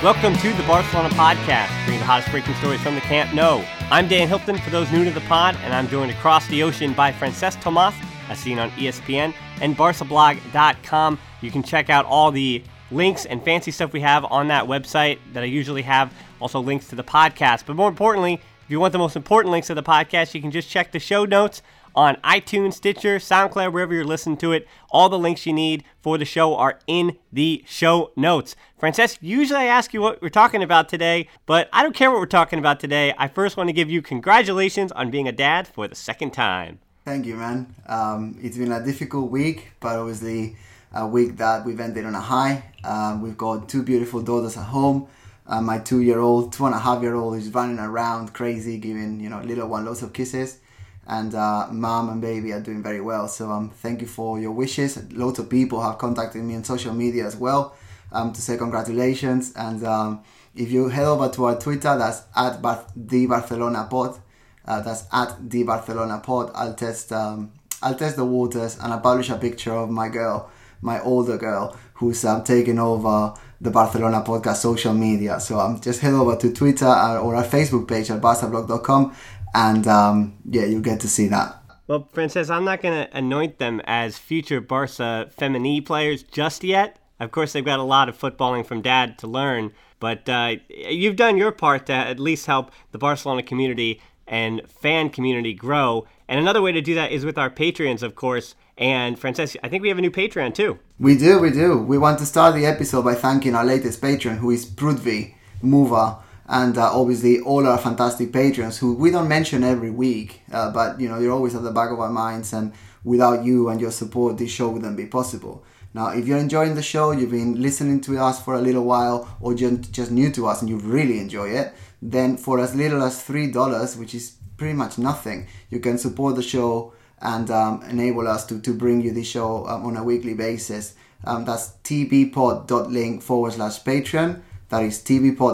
Welcome to the Barcelona Podcast, bringing the hottest breaking stories from the Camp Nou. I'm Dan Hilton, for those new to the pod, and I'm joined across the ocean by Francesc Tomas, as seen on ESPN, and BarcaBlog.com. You can check out all the links and fancy stuff we have on that website that I usually have, also links to the podcast. But more importantly, if you want the most important links to the podcast, you can just check the show notes on iTunes, Stitcher, SoundCloud, wherever you're listening to it. All the links you need for the show are in the show notes. Francesc, usually I ask you what we're talking about today, but I don't care what we're talking about today. I first want to give you congratulations on being a dad for the second time. Thank you, man. It's been a difficult week, but obviously a week that we've ended on a high. We've got two beautiful daughters at home. My 2.5-year-old is running around crazy, giving little one lots of kisses. And mom and baby are doing very well. So thank you for your wishes. Lots of people have contacted me on social media as well to say congratulations. And if you head over to our Twitter, that's at @TheBarcelonaPod. That's at @TheBarcelonaPod. I'll test the waters, and I'll publish a picture of my girl, my older girl, who's taking over the Barcelona Podcast social media. So just head over to Twitter or our Facebook page at barcablog.com. And you'll get to see that. Well, Francesc, I'm not going to anoint them as future Barca Femení players just yet. Of course, they've got a lot of footballing from dad to learn, but you've done your part to at least help the Barcelona community and fan community grow. And another way to do that is with our Patreons, of course. And Francesc, I think we have a new Patreon too. We do. We want to start the episode by thanking our latest patron, who is Prudvi Muva. And obviously all our fantastic patrons who we don't mention every week, but you're always at the back of our minds, and without you and your support, this show wouldn't be possible. Now, if you're enjoying the show, you've been listening to us for a little while, or just new to us and you really enjoy it, then for as little as $3, which is pretty much nothing, you can support the show and enable us to bring you this show on a weekly basis. That's tvpod.link/Patreon. That is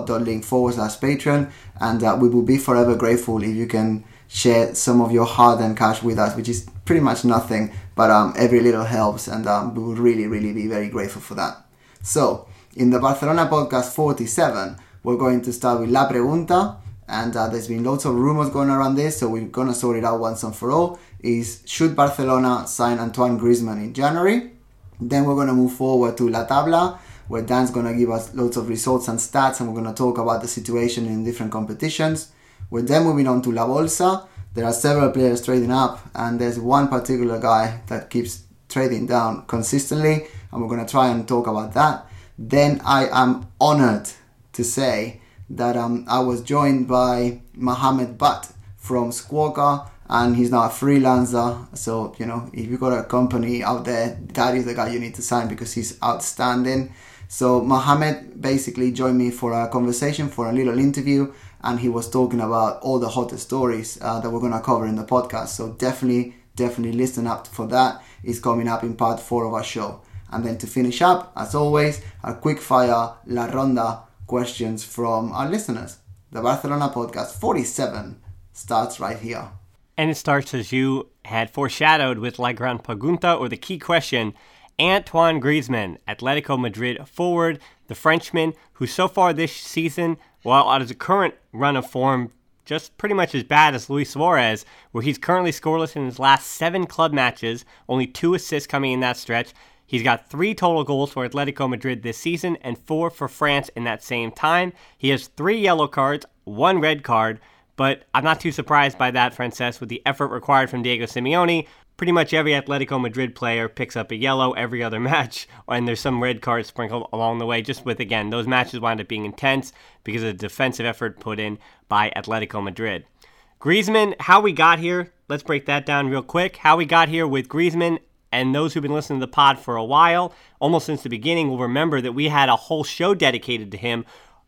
tvpod.link/Patreon, and we will be forever grateful if you can share some of your hard-earned cash with us, which is pretty much nothing, but every little helps, and we will really, really be very grateful for that. So, in the Barcelona Podcast 47, we're going to start with La Pregunta, and there's been lots of rumors going around this, so we're going to sort it out once and for all. Should Barcelona sign Antoine Griezmann in January? Then we're going to move forward to La Tabla, where Dan's going to give us loads of results and stats, and we're going to talk about the situation in different competitions. We're then moving on to La Bolsa. There are several players trading up, and there's one particular guy that keeps trading down consistently, and we're going to try and talk about that. Then I am honored to say that I was joined by Mohamed Butt from Squawka, and he's now a freelancer. So, if you've got a company out there, that is the guy you need to sign because he's outstanding. So Mohamed basically joined me for a conversation, for a little interview, and he was talking about all the hottest stories that we're going to cover in the podcast. So definitely listen up for that. It's coming up in part 4 of our show. And then to finish up, as always, a quick fire La Ronda questions from our listeners. The Barcelona Podcast 47 starts right here. And it starts as you had foreshadowed with La Gran Pregunta, or the key question. Antoine Griezmann, Atletico Madrid forward, the Frenchman, who so far this season, while out of the current run of form, just pretty much as bad as Luis Suarez, where he's currently scoreless in his last 7 club matches, only 2 assists coming in that stretch. He's got 3 total goals for Atletico Madrid this season and 4 for France in that same time. He has 3 yellow cards, 1 red card, but I'm not too surprised by that, Francesc, with the effort required from Diego Simeone. Pretty much every Atletico Madrid player picks up a yellow every other match, and there's some red cards sprinkled along the way, just with, again, those matches wind up being intense because of the defensive effort put in by Atletico Madrid. Griezmann, how we got here, let's break that down real quick. How we got here with Griezmann, and those who've been listening to the pod for a while, almost since the beginning, will remember that we had a whole show dedicated to him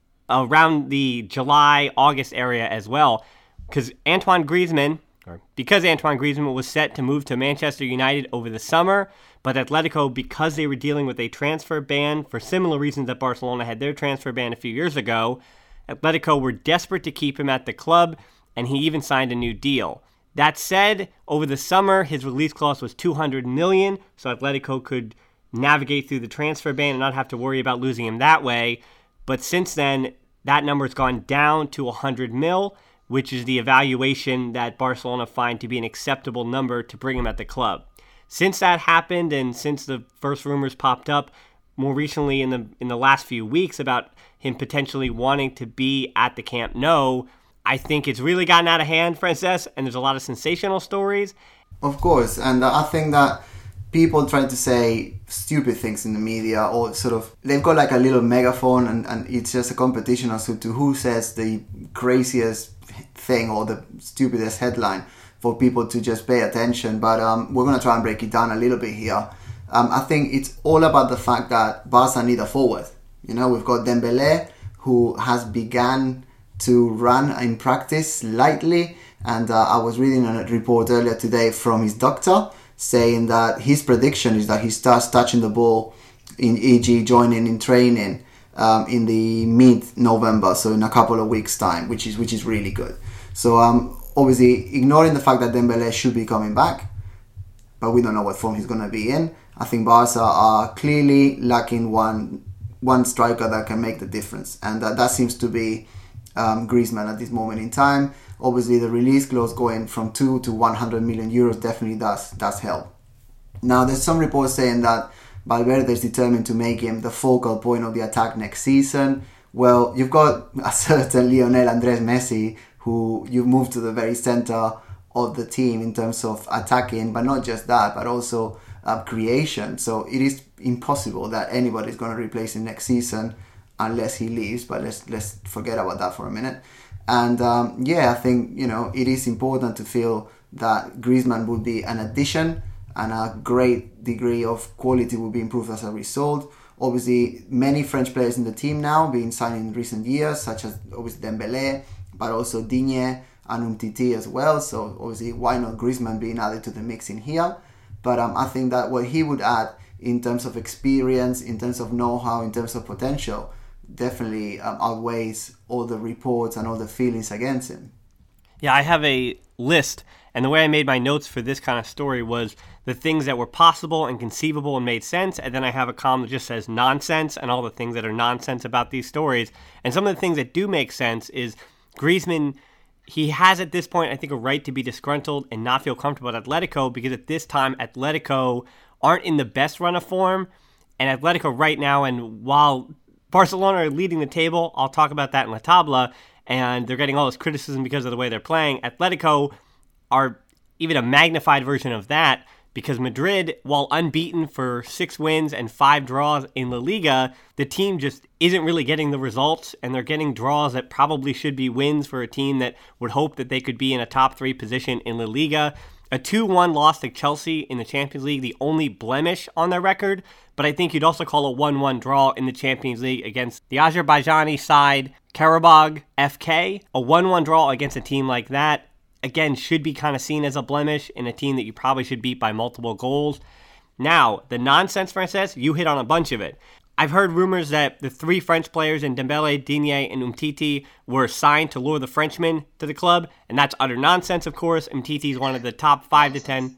around the July, August area as well, because Antoine Griezmann was set to move to Manchester United over the summer, but Atletico, because they were dealing with a transfer ban for similar reasons that Barcelona had their transfer ban a few years ago, Atletico were desperate to keep him at the club, and he even signed a new deal. That said, over the summer, his release clause was $200 million, so Atletico could navigate through the transfer ban and not have to worry about losing him that way. But since then, that number's gone down to 100 mil, which is the evaluation that Barcelona find to be an acceptable number to bring him at the club. Since that happened, and since the first rumors popped up more recently in the last few weeks about him potentially wanting to be at the Camp Nou, I think it's really gotten out of hand, Frances, and there's a lot of sensational stories. Of course, and I think that people try to say stupid things in the media, or sort of, they've got like a little megaphone, and it's just a competition as to who says the craziest thing or the stupidest headline for people to just pay attention. But we're going to try and break it down a little bit here. I think it's all about the fact that Barca need a forward. You know, we've got Dembélé, who has begun to run in practice lightly, and I was reading a report earlier today from his doctor saying that his prediction is that he starts touching the ball, e.g. joining in training in the mid-November, so in a couple of weeks' time, which is really good. So obviously, ignoring the fact that Dembélé should be coming back, but we don't know what form he's going to be in, I think Barca are clearly lacking one striker that can make the difference, and that seems to be Griezmann at this moment in time. Obviously, the release clause going from 2 to 100 million euros definitely does help. Now, there's some reports saying that Valverde is determined to make him the focal point of the attack next season. Well, you've got a certain Lionel Andres Messi, who you've moved to the very center of the team in terms of attacking, but not just that, but also creation. So it is impossible that anybody is going to replace him next season unless he leaves, but let's forget about that for a minute. And I think, it is important to feel that Griezmann would be an addition, and a great degree of quality will be improved as a result. Obviously, many French players in the team now being signed in recent years, such as obviously Dembélé, but also Digne and Umtiti as well. So obviously, why not Griezmann being added to the mix in here? But I think that what he would add in terms of experience, in terms of know-how, in terms of potential, definitely outweighs all the reports and all the feelings against him. Yeah, I have a list, and the way I made my notes for this kind of story was the things that were possible and conceivable and made sense, and then I have a column that just says nonsense and all the things that are nonsense about these stories. And some of the things that do make sense is Griezmann, he has at this point, I think, a right to be disgruntled and not feel comfortable at Atletico, because at this time, Atletico aren't in the best run of form, and Atletico right now, and while Barcelona are leading the table, I'll talk about that in La Tabla, and they're getting all this criticism because of the way they're playing. Atletico are even a magnified version of that, because Madrid, while unbeaten for 6 wins and 5 draws in La Liga, the team just isn't really getting the results, and they're getting draws that probably should be wins for a team that would hope that they could be in a top 3 position in La Liga. A 2-1 loss to Chelsea in the Champions League, the only blemish on their record, but I think you'd also call a 1-1 draw in the Champions League against the Azerbaijani side, Karabag FK. A 1-1 draw against a team like that, again, should be kind of seen as a blemish in a team that you probably should beat by multiple goals. Now, the nonsense, Frances, you hit on a bunch of it. I've heard rumors that the 3 French players in Dembélé, Digne, and Umtiti were signed to lure the Frenchmen to the club, and that's utter nonsense, of course. Umtiti is one of the top 5 to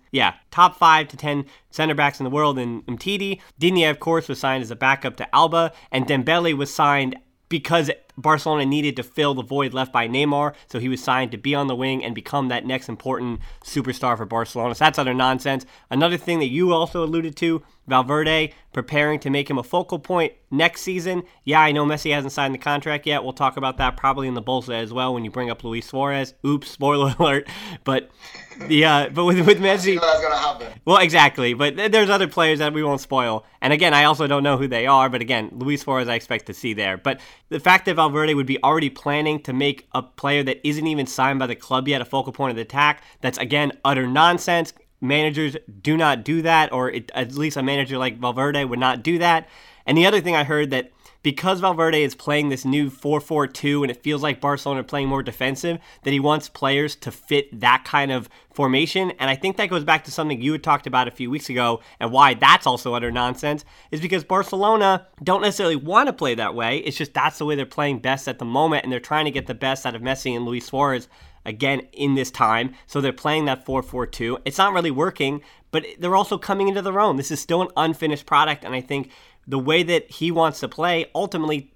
10 center backs in the world in Umtiti. Digne, of course, was signed as a backup to Alba, and Dembélé was signed because Barcelona needed to fill the void left by Neymar, so he was signed to be on the wing and become that next important superstar for Barcelona. So that's utter nonsense. Another thing that you also alluded to, Valverde preparing to make him a focal point next season. Yeah, I know Messi hasn't signed the contract yet. We'll talk about that probably in the Bolsa as well when you bring up Luis Suarez. Oops, spoiler alert. But with Messi, that's gonna happen. Well, exactly. But there's other players that we won't spoil. And again, I also don't know who they are. But again, Luis Suarez I expect to see there. But the fact that Valverde would be already planning to make a player that isn't even signed by the club yet a focal point of the attack, that's again utter nonsense. Managers do not do that, or at least a manager like Valverde would not do that. And the other thing I heard, that because Valverde is playing this new 4-4-2 and it feels like Barcelona are playing more defensive, that he wants players to fit that kind of formation. And I think that goes back to something you had talked about a few weeks ago, and why that's also utter nonsense is because Barcelona don't necessarily want to play that way. It's just that's the way they're playing best at the moment, and they're trying to get the best out of Messi and Luis Suarez again in this time. So they're playing that 4-4-2. It's not really working, but they're also coming into their own. This is still an unfinished product, and I think the way that he wants to play ultimately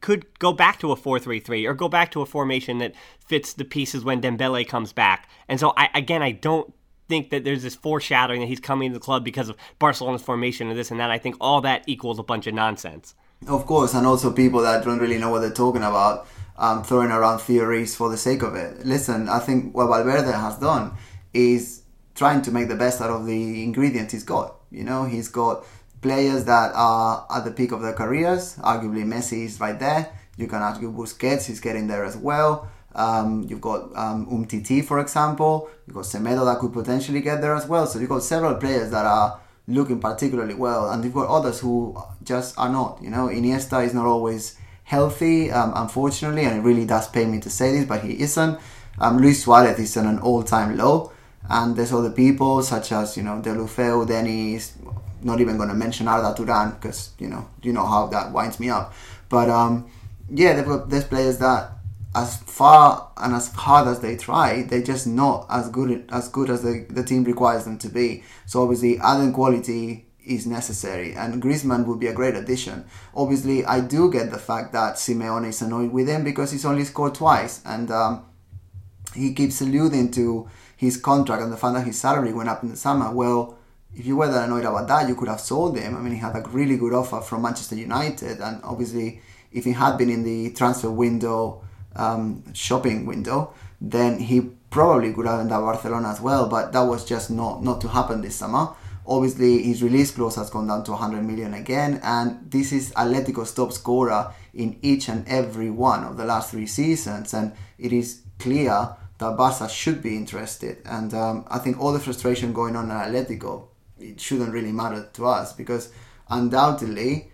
could go back to a 4-3-3 or go back to a formation that fits the pieces when Dembele comes back. And so, I don't think that there's this foreshadowing that he's coming to the club because of Barcelona's formation and this and that. I think all that equals a bunch of nonsense. Of course, and also people that don't really know what they're talking about, throwing around theories for the sake of it. Listen, I think what Valverde has done is trying to make the best out of the ingredients he's got. You know, he's got players that are at the peak of their careers. Arguably, Messi is right there. You can argue Busquets is getting there as well. You've got Umtiti, for example. You've got Semedo that could potentially get there as well. So you've got several players that are looking particularly well, and you've got others who just are not. You know, Iniesta is not always healthy, unfortunately, and it really does pain me to say this, but he isn't. Luis Suarez is on an all-time low, and there's other people such as, you know, Deulofeu, Dennis. Not even going to mention Arda Turan because you know how that winds me up. But there's players that, as far and as hard as they try, they're just not as good as the team requires them to be. So obviously adding quality is necessary, and Griezmann would be a great addition. Obviously, I do get the fact that Simeone is annoyed with him because he's only scored twice, and he keeps alluding to his contract and the fact that his salary went up in the summer. Well, if you were that annoyed about that, you could have sold him. I mean, he had a really good offer from Manchester United, and obviously if he had been in the transfer window, shopping window, then he probably could have ended up Barcelona as well, but that was just not to happen this summer. Obviously, his release clause has gone down to 100 million again, and this is Atletico's top scorer in each and every one of the last 3 seasons, and it is clear that Barca should be interested. And I think all the frustration going on at Atletico, it shouldn't really matter to us, because undoubtedly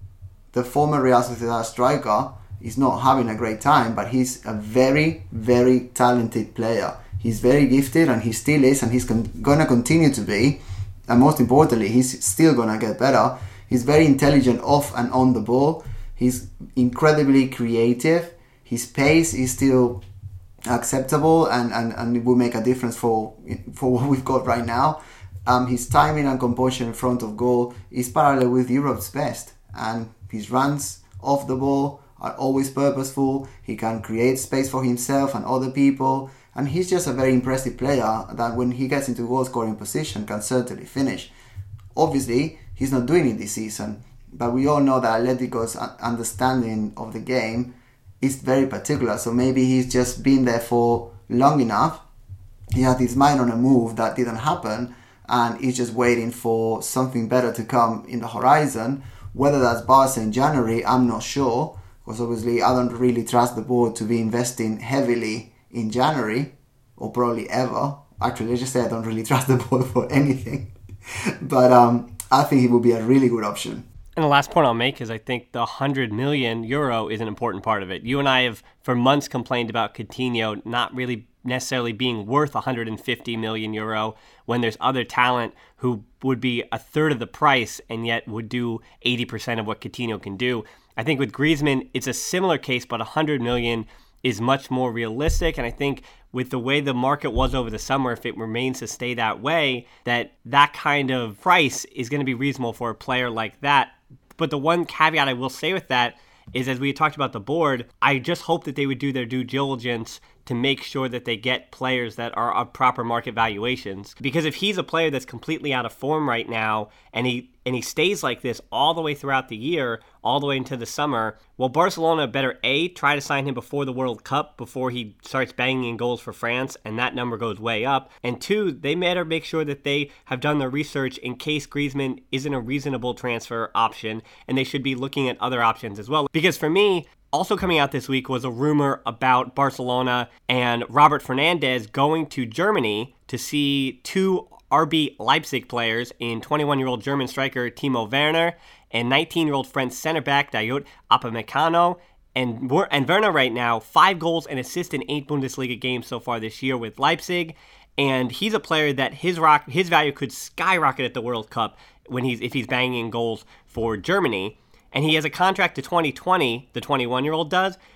the former Real Sociedad striker is not having a great time, but he's a very, very talented player. He's very gifted, and he still is, and he's going to continue to be. And most importantly, he's still going to get better. He's very intelligent off and on the ball. He's incredibly creative. His pace is still acceptable, and it will make a difference for what we've got right now. His timing and composure in front of goal is parallel with Europe's best, and his runs off the ball are always purposeful. He can create space for himself and other people, and he's just a very impressive player that when he gets into goal scoring position can certainly finish. Obviously, he's not doing it this season, but we all know that Atletico's understanding of the game is very particular, so maybe he's just been there for long enough. He had his mind on a move that didn't happen, and he's just waiting for something better to come in the horizon. Whether that's Barca in January, I'm not sure, because obviously I don't really trust the board to be investing heavily in January, or probably ever. Actually, let's just say I don't really trust the board for anything. But I think he will be a really good option. And the last point I'll make is I think the 100 million euro is an important part of it. You and I have for months complained about Coutinho not really necessarily being worth 150 million euro when there's other talent who would be a third of the price and yet would do 80% of what Coutinho can do. I think with Griezmann, it's a similar case, but 100 million is much more realistic. And I think with the way the market was over the summer, if it remains to stay that way, that kind of price is going to be reasonable for a player like that. But the one caveat I will say with that is, as we talked about the board, I just hope that they would do their due diligence to make sure that they get players that are of proper market valuations. Because if he's a player that's completely out of form right now, and he stays like this all the way throughout the year, all the way into the summer, well, Barcelona better A, try to sign him before the World Cup, before he starts banging in goals for France, and that number goes way up. And 2, they better make sure that they have done their research in case Griezmann isn't a reasonable transfer option, and they should be looking at other options as well. Because for me, also coming out this week was a rumor about Barcelona and Robert Fernandes going to Germany to see 2 RB Leipzig players in 21-year-old German striker Timo Werner and 19-year-old French center back Dayot Upamecano. And Werner right now, 5 goals and assists in 8 Bundesliga games so far this year with Leipzig. And he's a player that his value could skyrocket at the World Cup if he's banging goals for Germany. And he has a contract to 2020, the 21-year-old does,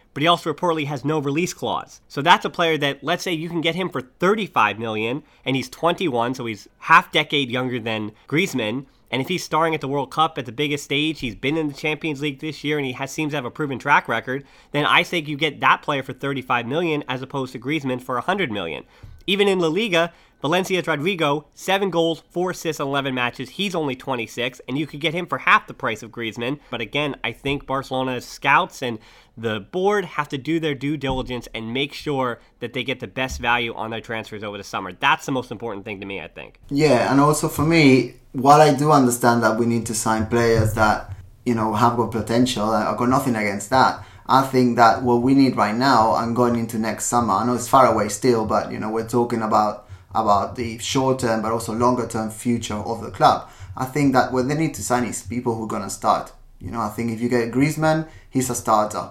but he also reportedly has no release clause. So that's a player that, let's say you can get him for $35 million, and he's 21, so he's half decade younger than Griezmann. And if he's starring at the World Cup at the biggest stage, he's been in the Champions League this year, and he seems to have a proven track record, then I think you get that player for $35 million as opposed to Griezmann for $100 million. Even in La Liga, Valencia's Rodrigo, 7 goals, 4 assists in 11 matches. He's only 26, and you could get him for half the price of Griezmann. But again, I think Barcelona's scouts and the board have to do their due diligence and make sure that they get the best value on their transfers over the summer. That's the most important thing to me, I think. Yeah, and also for me, while I do understand that we need to sign players that, have got potential, I've got nothing against that. I think that what we need right now and going into next summer, I know it's far away still, but, we're talking about the short-term but also longer-term future of the club. I think that what they need to sign is people who are going to start. I think if you get Griezmann, he's a starter.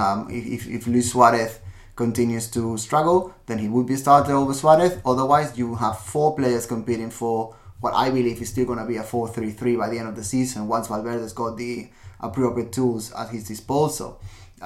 If Luis Suarez continues to struggle, then he would be a starter over Suarez. Otherwise, you have 4 players competing for what I believe is still going to be a 4-3-3 by the end of the season once Valverde's got the appropriate tools at his disposal.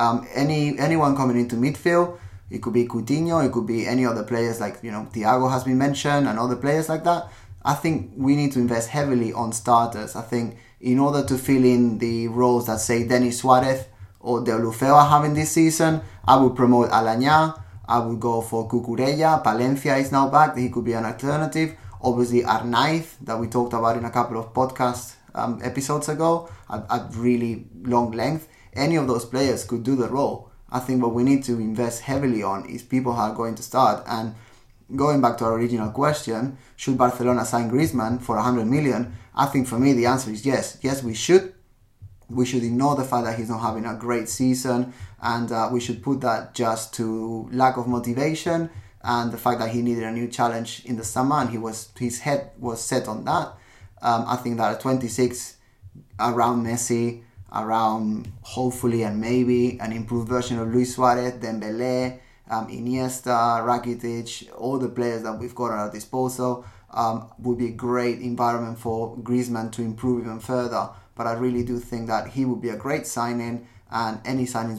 Anyone coming into midfield, it could be Coutinho, it could be any other players like, Thiago has been mentioned and other players like that. I think we need to invest heavily on starters. I think in order to fill in the roles that, say, Denis Suarez or Deulofeu are having this season, I would promote Alanya, I would go for Cucurella, Palencia is now back, he could be an alternative. Obviously Arnaiz, that we talked about in a couple of podcast episodes ago, at really long length. Any of those players could do the role. I think what we need to invest heavily on is people who are going to start. And going back to our original question, should Barcelona sign Griezmann for 100 million? I think for me the answer is yes. Yes, we should. We should ignore the fact that he's not having a great season, and we should put that just to lack of motivation and the fact that he needed a new challenge in the summer, and his head was set on that. I think that at 26, around Messi, around hopefully and maybe an improved version of Luis Suarez, Dembélé, Iniesta, Rakitic, all the players that we've got at our disposal, would be a great environment for Griezmann to improve even further. But I really do think that he would be a great signing, and any signings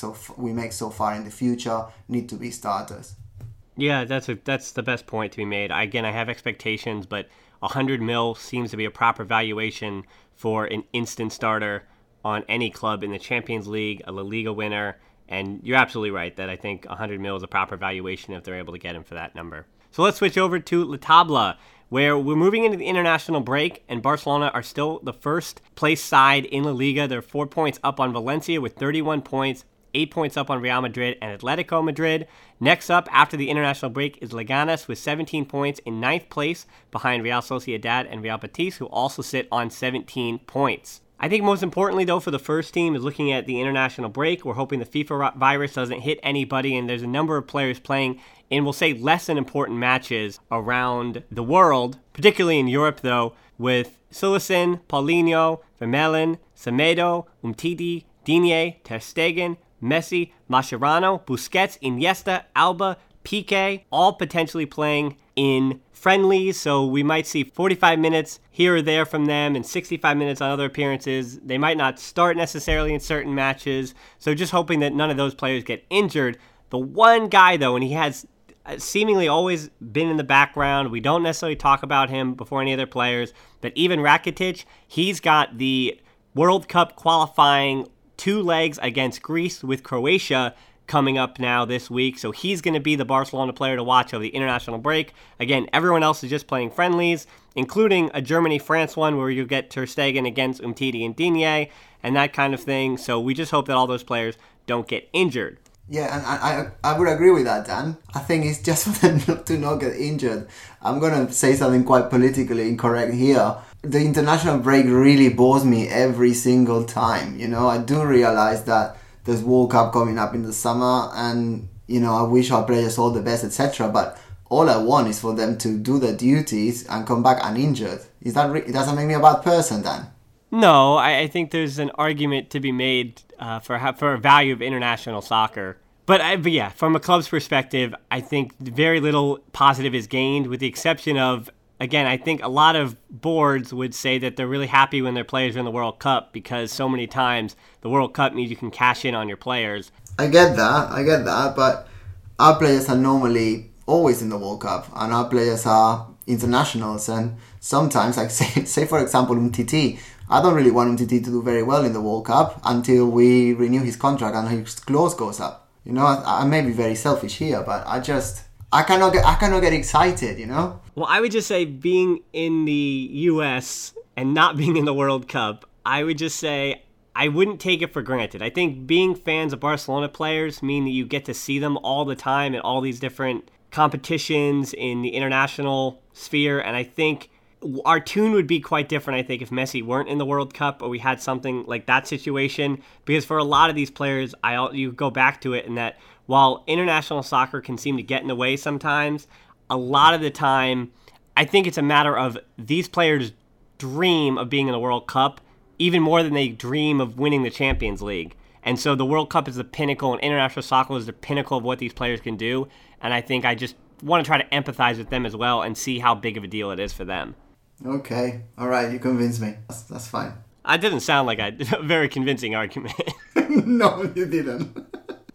we make so far in the future need to be starters. Yeah, that's the best point to be made. Again, I have expectations, but 100 mil seems to be a proper valuation for an instant starter on any club in the Champions League, a La Liga winner, and you're absolutely right that I think 100 mil is a proper valuation if they're able to get him for that number. So let's switch over to La Tabla, where we're moving into the international break, and Barcelona are still the first place side in La Liga. They're 4 points up on Valencia with 31 points, 8 points up on Real Madrid and Atletico Madrid. Next up, after the international break, is Leganes with 17 points in 9th place behind Real Sociedad and Real Betis, who also sit on 17 points. I think most importantly, though, for the first team is looking at the international break. We're hoping the FIFA virus doesn't hit anybody, and there's a number of players playing in, we'll say, less than important matches around the world, particularly in Europe, though, with Silicen, Paulinho, Vermaelen, Semedo, Umtiti, Digne, Ter Stegen, Messi, Mascherano, Busquets, Iniesta, Alba, Piqué, all potentially playing in friendlies, so we might see 45 minutes here or there from them and 65 minutes on other appearances. They might not start necessarily in certain matches, so just hoping that none of those players get injured. The one guy, though, and he has seemingly always been in the background, we don't necessarily talk about him before any other players, but even Rakitic, he's got the World Cup qualifying 2 legs against Greece with Croatia coming up now this week, so he's going to be the Barcelona player to watch over the international break. Again, everyone else is just playing friendlies, including a Germany-France one where you get Ter Stegen against Umtiti and Digne and that kind of thing, so we just hope that all those players don't get injured. Yeah, and I would agree with that, Dan. I think it's just for them to not get injured. I'm going to say something quite politically incorrect here. The international break really bores me every single time. I do realize that there's World Cup coming up in the summer, and I wish our players all the best, etc. But all I want is for them to do their duties and come back uninjured. It doesn't make me a bad person, Dan. No, I think there's an argument to be made for a value of international soccer. But yeah, from a club's perspective, I think very little positive is gained, with the exception of, again, I think a lot of boards would say that they're really happy when their players are in the World Cup, because so many times the World Cup means you can cash in on your players. I get that, but our players are normally always in the World Cup, and our players are internationals, and sometimes, like say for example, Umtiti, I don't really want Umtiti to do very well in the World Cup until we renew his contract and his clause goes up. You know, I may be very selfish here, but I cannot get excited, you know? Well, I would just say being in the U.S. and not being in the World Cup, I would just say I wouldn't take it for granted. I think being fans of Barcelona players mean that you get to see them all the time in all these different competitions in the international sphere, and I think our tune would be quite different, I think, if Messi weren't in the World Cup or we had something like that situation, because for a lot of these players, you go back to it in that while international soccer can seem to get in the way sometimes, a lot of the time, I think it's a matter of these players dream of being in the World Cup even more than they dream of winning the Champions League. And so the World Cup is the pinnacle, and international soccer is the pinnacle of what these players can do. And I think I just want to try to empathize with them as well and see how big of a deal it is for them. Okay, all right, you convinced me. That's fine. That didn't sound like a very convincing argument. No, you didn't.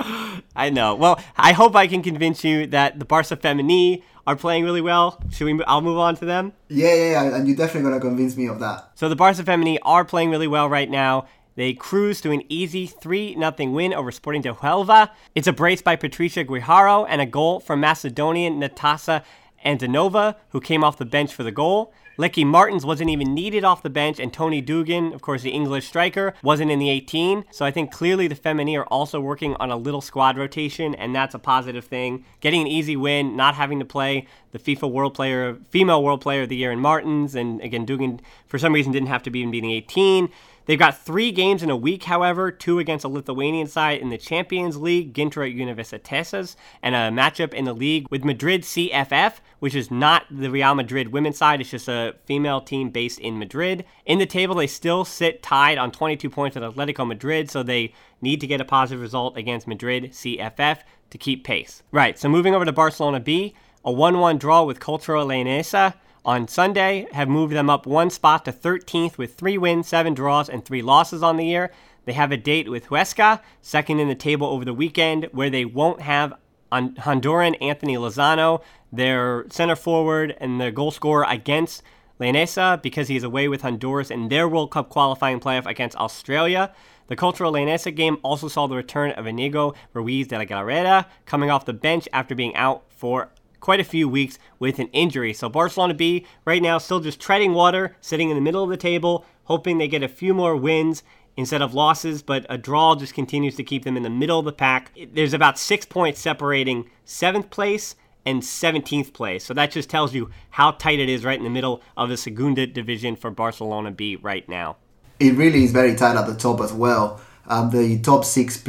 I know. Well, I hope I can convince you that the Barca Femení are playing really well. I'll move on to them? Yeah, and you're definitely going to convince me of that. So the Barca Femení are playing really well right now. They cruise to an easy 3-0 win over Sporting de Huelva. It's a brace by Patricia Guijarro and a goal from Macedonian Natasa Antonova, who came off the bench for the goal. Lecky Martins wasn't even needed off the bench, and Tony Dugan, of course the English striker, wasn't in the 18. So I think clearly the Femení are also working on a little squad rotation, and that's a positive thing. Getting an easy win, not having to play the female World Player of the Year in Martins, and again, Dugan for some reason didn't have to even be in the 18. They've got 3 games in a week, however, 2 against a Lithuanian side in the Champions League, Gintra Universitėsas, and a matchup in the league with Madrid CFF, which is not the Real Madrid women's side. It's just a female team based in Madrid. In the table, they still sit tied on 22 points with Atletico Madrid, so they need to get a positive result against Madrid CFF to keep pace. Right, so moving over to Barcelona B, a 1-1 draw with Cultural Leonesa on Sunday have moved them up 1 spot to 13th with 3 wins, 7 draws, and 3 losses on the year. They have a date with Huesca, second in the table over the weekend, where they won't have Honduran Anthony Lozano, their center forward and their goal scorer against Leonesa, because he's away with Honduras in their World Cup qualifying playoff against Australia. The Cultural Leonesa game also saw the return of Inigo Ruiz de la Galera coming off the bench after being out for quite a few weeks with an injury. So Barcelona B right now still just treading water, sitting in the middle of the table, hoping they get a few more wins instead of losses, but a draw just continues to keep them in the middle of the pack. There's about 6 points separating 7th place and 17th place. So that just tells you how tight it is right in the middle of the Segunda division for Barcelona B right now. It really is very tight at the top as well. The top 6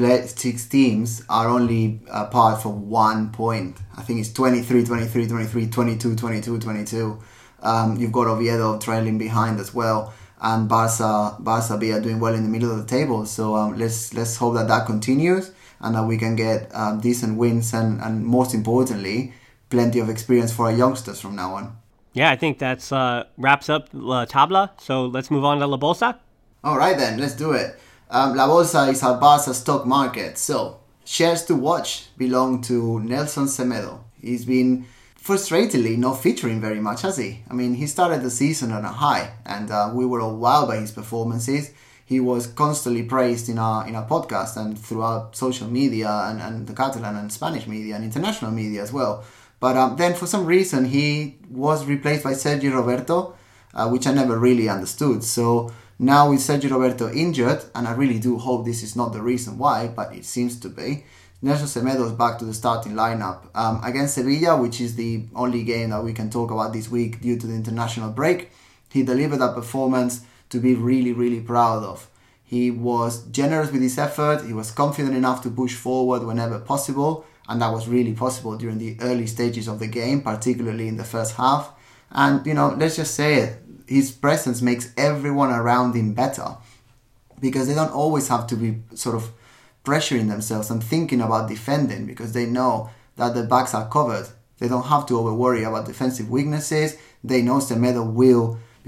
teams are only apart for 1 point. I think it's 23, 23, 23, 22, 22, 22. You've got Oviedo trailing behind as well. And Barca B are doing well in the middle of the table. So let's hope that continues and that we can get decent wins and most importantly, plenty of experience for our youngsters from now on. Yeah, I think that's wraps up La Tabla. So let's move on to La Bolsa. All right then, let's do it. La Bolsa is our Barca stock market. So shares to watch belong to Nelson Semedo. He's been frustratingly not featuring very much, has he? I mean, he started the season on a high, and we were all wowed by his performances. He was constantly praised in our podcast and throughout social media and the Catalan and Spanish media and international media as well. But then for some reason he was replaced by Sergi Roberto, which I never really understood. So now with Sergi Roberto injured, and I really do hope this is not the reason why, but it seems to be, Nelson Semedo is back to the starting lineup against Sevilla, which is the only game that we can talk about this week due to the international break. He delivered a performance to be really, really proud of. He was generous with his effort. He was confident enough to push forward whenever possible, and that was really possible during the early stages of the game, particularly in the first half. And, let's just say it, his presence makes everyone around him better, because they don't always have to be sort of pressuring themselves and thinking about defending, because they know that the backs are covered. They don't have to over worry about defensive weaknesses. They know Semedo will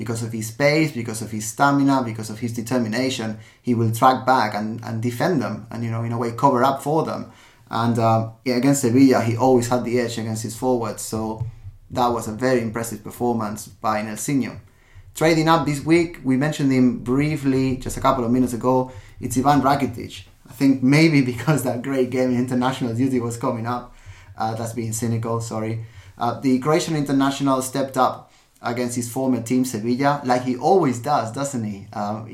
because of his pace, because of his stamina, because of his determination, he will track back and defend them and, in a way, cover up for them. And against Sevilla, he always had the edge against his forwards. So that was a very impressive performance by Nelsinho. Trading up this week, we mentioned him briefly just a couple of minutes ago. It's Ivan Rakitic. I think maybe because that great game in international duty was coming up. That's being cynical, sorry. The Croatian international stepped up against his former team, Sevilla, like he always does, doesn't he?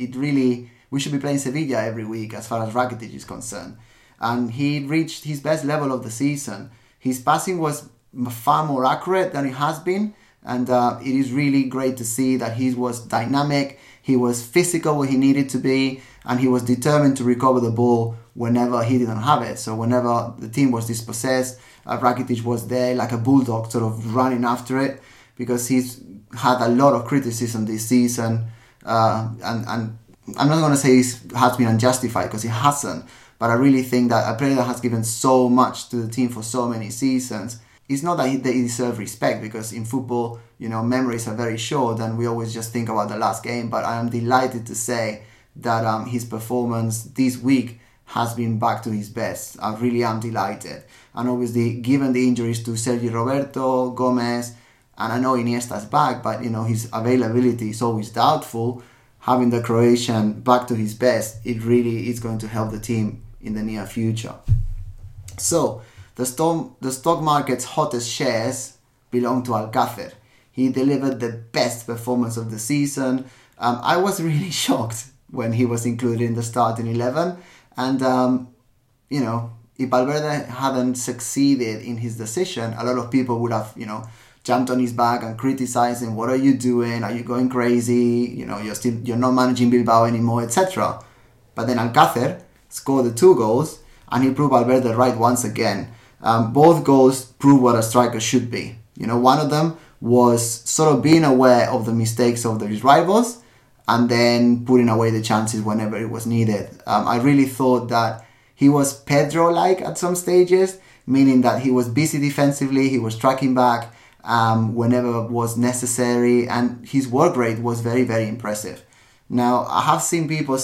We should be playing Sevilla every week as far as Rakitic is concerned. And he reached his best level of the season. His passing was far more accurate than it has been. And it is really great to see that he was dynamic, he was physical where he needed to be, and he was determined to recover the ball whenever he didn't have it. So whenever the team was dispossessed, Rakitic was there like a bulldog sort of running after it, because he's had a lot of criticism this season. And I'm not going to say it has been unjustified, because it hasn't. But I really think that a player that has given so much to the team for so many seasons, it's not that they deserve respect, because in football, memories are very short and we always just think about the last game. But I am delighted to say that his performance this week has been back to his best. I really am delighted. And obviously, given the injuries to Sergi Roberto, Gomez, and I know Iniesta's back, but his availability is always doubtful. Having the Croatian back to his best, it really is going to help the team in the near future. So, the stock market's hottest shares belong to Alcácer. He delivered the best performance of the season. I was really shocked when he was included in the starting 11. And, if Valverde hadn't succeeded in his decision, a lot of people would have, jumped on his back and criticized him. What are you doing? Are you going crazy? You're not managing Bilbao anymore, etc. But then Alcácer scored the 2 goals and he proved Valverde right once again. Both goals prove what a striker should be. One of them was sort of being aware of the mistakes of his rivals and then putting away the chances whenever it was needed. I really thought that he was Pedro-like at some stages, meaning that he was busy defensively, he was tracking back whenever it was necessary, and his work rate was very, very impressive. Now, I have seen people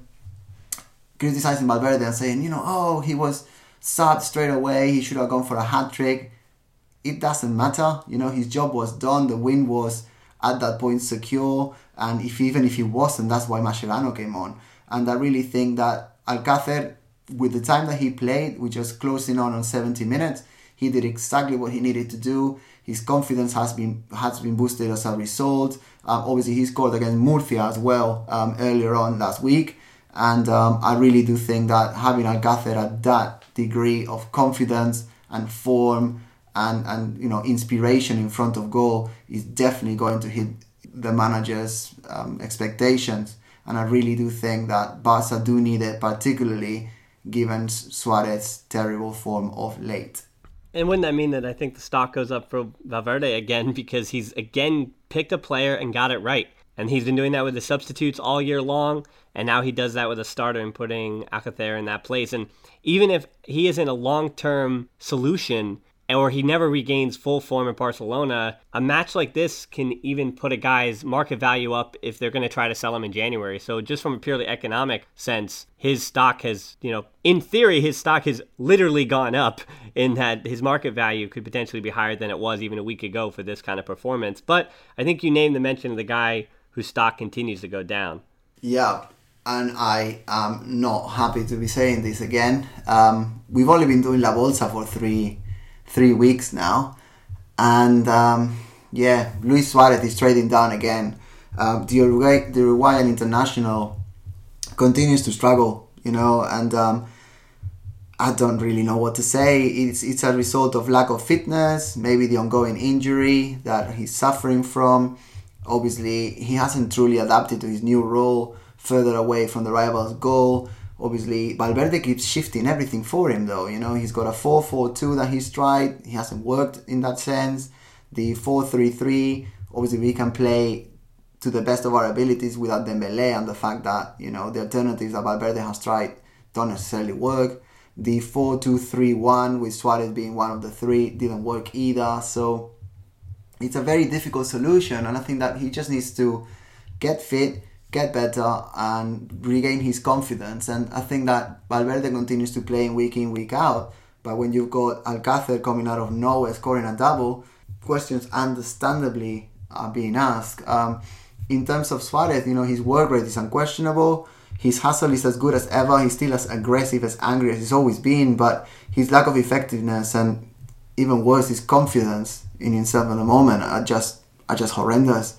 criticizing Valverde and saying, he was subbed straight away, he should have gone for a hat-trick. It doesn't matter, his job was done, the win was at that point secure, and even if he wasn't, that's why Mascherano came on. And I really think that Alcácer, with the time that he played, which was closing on 70 minutes, he did exactly what he needed to do. His confidence has been boosted as a result. Obviously, he scored against Murcia as well earlier on last week. And I really do think that having Alcácer at that degree of confidence and form and inspiration in front of goal is definitely going to hit the manager's expectations. And I really do think that Barca do need it, particularly given Suarez's terrible form of late. And wouldn't that mean that I think the stock goes up for Valverde again, because he's again picked a player and got it right. And he's been doing that with the substitutes all year long, and now he does that with a starter and putting Alcácer in that place. And even if he isn't a long-term solution, or he never regains full form in Barcelona, a match like this can even put a guy's market value up if they're going to try to sell him in January. So just from a purely economic sense, his stock has, in theory, his stock has literally gone up, in that his market value could potentially be higher than it was even a week ago for this kind of performance. But I think you named the mention of the guy whose stock continues to go down. Yeah, and I am not happy to be saying this again. We've only been doing La Bolsa for three weeks now, and Luis Suarez is trading down again. The Uruguayan international continues to struggle, and I don't really know what to say. It's a result of lack of fitness, maybe the ongoing injury that he's suffering from. Obviously, he hasn't truly adapted to his new role, further away from the rival's goal. Obviously, Valverde keeps shifting everything for him, though. He's got a 4-4-2 that he's tried. He hasn't worked in that sense. The 4-3-3, obviously, we can play to the best of our abilities without Dembélé, and the fact that, the alternatives that Valverde has tried don't necessarily work. The 4-2-3-1, with Suarez being one of the three, didn't work either. So, it's a very difficult solution, and I think that he just needs to get fit, get better, and regain his confidence. And I think that Valverde continues to play week in, week out, but when you've got Alcácer coming out of nowhere scoring a double, questions understandably are being asked. In terms of Suarez, his work rate is unquestionable. His hustle is as good as ever. He's still as aggressive, as angry as he's always been, but his lack of effectiveness and even worse, his confidence in himself at the moment are just horrendous.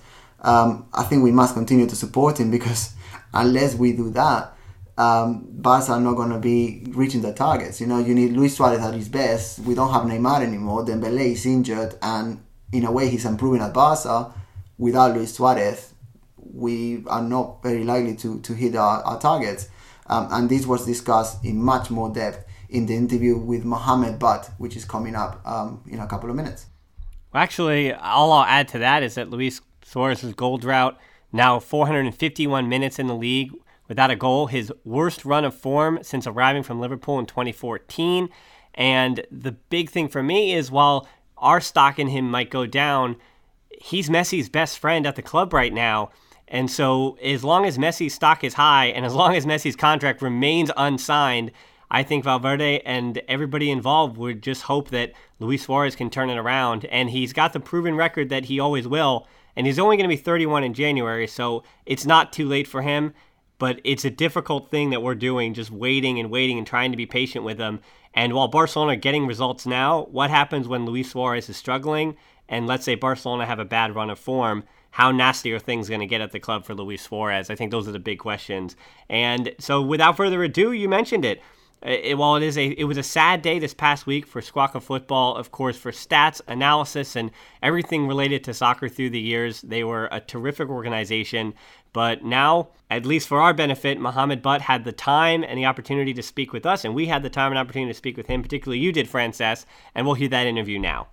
I think we must continue to support him, because unless we do that, Barca are not going to be reaching their targets. You need Luis Suarez at his best. We don't have Neymar anymore. Dembélé is injured, and in a way he's improving at Barca. Without Luis Suarez, we are not very likely to hit our targets. And this was discussed in much more depth in the interview with Mohamed Butt, which is coming up in a couple of minutes. Well, actually, all I'll add to that is that Luis Suarez's goal drought, now 451 minutes in the league without a goal, his worst run of form since arriving from Liverpool in 2014. And the big thing for me is, while our stock in him might go down, he's Messi's best friend at the club right now. And so as long as Messi's stock is high, and as long as Messi's contract remains unsigned, I think Valverde and everybody involved would just hope that Luis Suarez can turn it around. And he's got the proven record that he always will. And he's only going to be 31 in January, so it's not too late for him. But it's a difficult thing that we're doing, just waiting and trying to be patient with him. And while Barcelona are getting results now, what happens when Luis Suarez is struggling? And let's say Barcelona have a bad run of form. How nasty are things going to get at the club for Luis Suarez? I think those are the big questions. And so without further ado, you mentioned it. While it was a sad day this past week for Squawka Football, of course, for stats, analysis, and everything related to soccer through the years. They were a terrific organization. But now, at least for our benefit, Mohamed Butt had the time and the opportunity to speak with us, and we had the time and opportunity to speak with him, particularly you did, Frances, and we'll hear that interview now.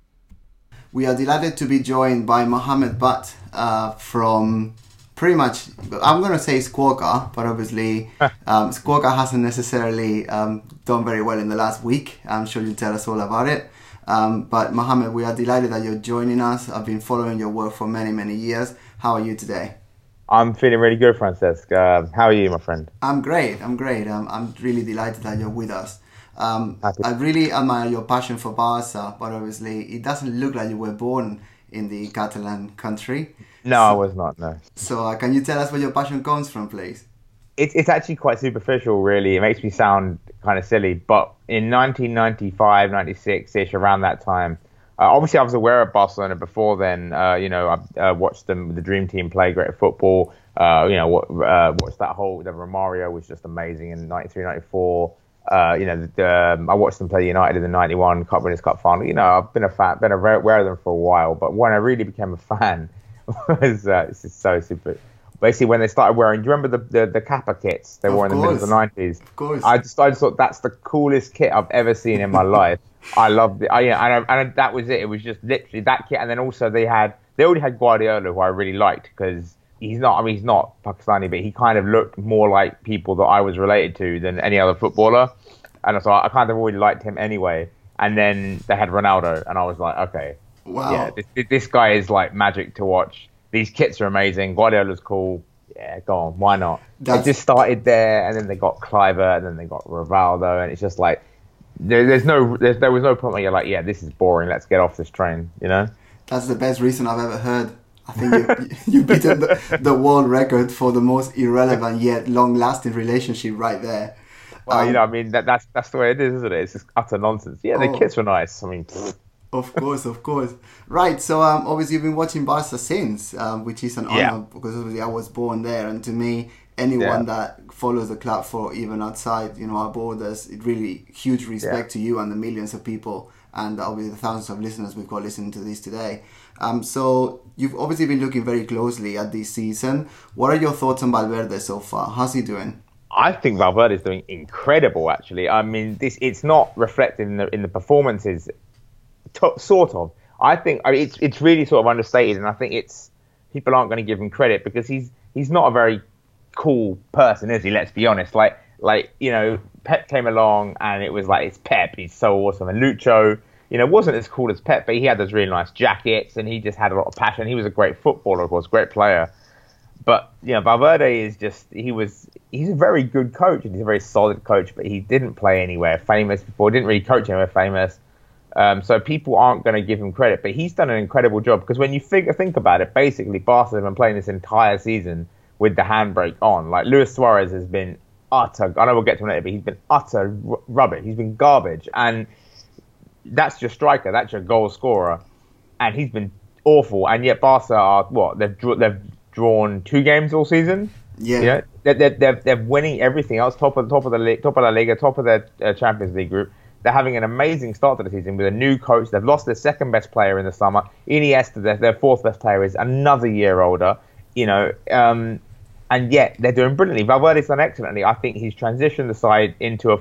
We are delighted to be joined by Mohamed Butt from pretty much, I'm going to say Squawka, but obviously Squawka hasn't necessarily done very well in the last week. I'm sure you'll tell us all about it. But Mohamed, we are delighted that you're joining us. I've been following your work for many, many years. How are you today? I'm feeling really good, Francesca. How are you, my friend? I'm great. I'm really delighted that you're with us. I really admire your passion for Barca, but obviously it doesn't look like you were born in the Catalan country. No, I was not, no. So can you tell us where your passion comes from, please? It's actually quite superficial, really. It makes me sound kind of silly, but in 1995, 96-ish, around that time, obviously I was aware of Barcelona before then. I watched them, the Dream Team, play great football. Watched that whole, the Romario was just amazing in 93, 94. I watched them play United in the 91 Cup Winners' Cup final. I've been a fan, been aware of them for a while, but when I really became a fan was this is so super. Basically, when they started wearing, do you remember the Kappa kits they wore in the middle of the 90s? Of course. I just thought that's the coolest kit I've ever seen in my life. I loved it. And that was it. It was just literally that kit, and then also they already had Guardiola, who I really liked, because he's not Pakistani, but he kind of looked more like people that I was related to than any other footballer. And so I kind of already liked him anyway. And then they had Ronaldo, and I was like, okay, wow, yeah, this guy is like magic to watch. These kits are amazing. Guardiola's cool. Yeah, go on, why not? They just started there, and then they got Kluivert, and then they got Rivaldo, and it's just like there was no point where you're like, yeah, this is boring. Let's get off this train. That's the best reason I've ever heard. I think you beaten the world record for the most irrelevant yet long-lasting relationship right there. Well, that's the way it is, isn't it? It's just utter nonsense. Yeah, the kits were nice. I mean, of course. Right. So obviously you've been watching Barca since, which is an honor, because obviously I was born there, and to me, anyone that follows the club for even outside, our borders, it really huge respect to you and the millions of people, and obviously the thousands of listeners we've got listening to this today. So you've obviously been looking very closely at this season. What are your thoughts on Valverde so far? How's he doing? I think Valverde is doing incredible, actually. I mean, it's not reflected in the performances, sort of. I think it's really sort of understated, and I think people aren't going to give him credit because he's not a very cool person, is he? Let's be honest. Pep came along, and it was like, it's Pep, he's so awesome, and Lucho, you know, wasn't as cool as Pep, but he had those really nice jackets and he just had a lot of passion. He was a great footballer, of course, great player. But, you know, Valverde is just, he's a very good coach and he's a very solid coach, but he didn't play anywhere famous before, didn't really coach anywhere famous. So people aren't going to give him credit, but he's done an incredible job because when you think about it, basically Barca have been playing this entire season with the handbrake on. Like Luis Suarez has been utter, I know we'll get to it later, but he's been utter rubbish. He's been garbage. And that's your striker, that's your goal scorer. And he's been awful. And yet Barca are, what, they've drawn 2 games all season. Yeah, you know, they're winning everything else. Top of the league, top of La Liga, top of their Champions League group. They're having an amazing start to the season with a new coach. They've lost their second best player in the summer. Iniesta, their fourth best player, is another year older. You know, and yet they're doing brilliantly. Valverde's done excellently. I think he's transitioned the side into a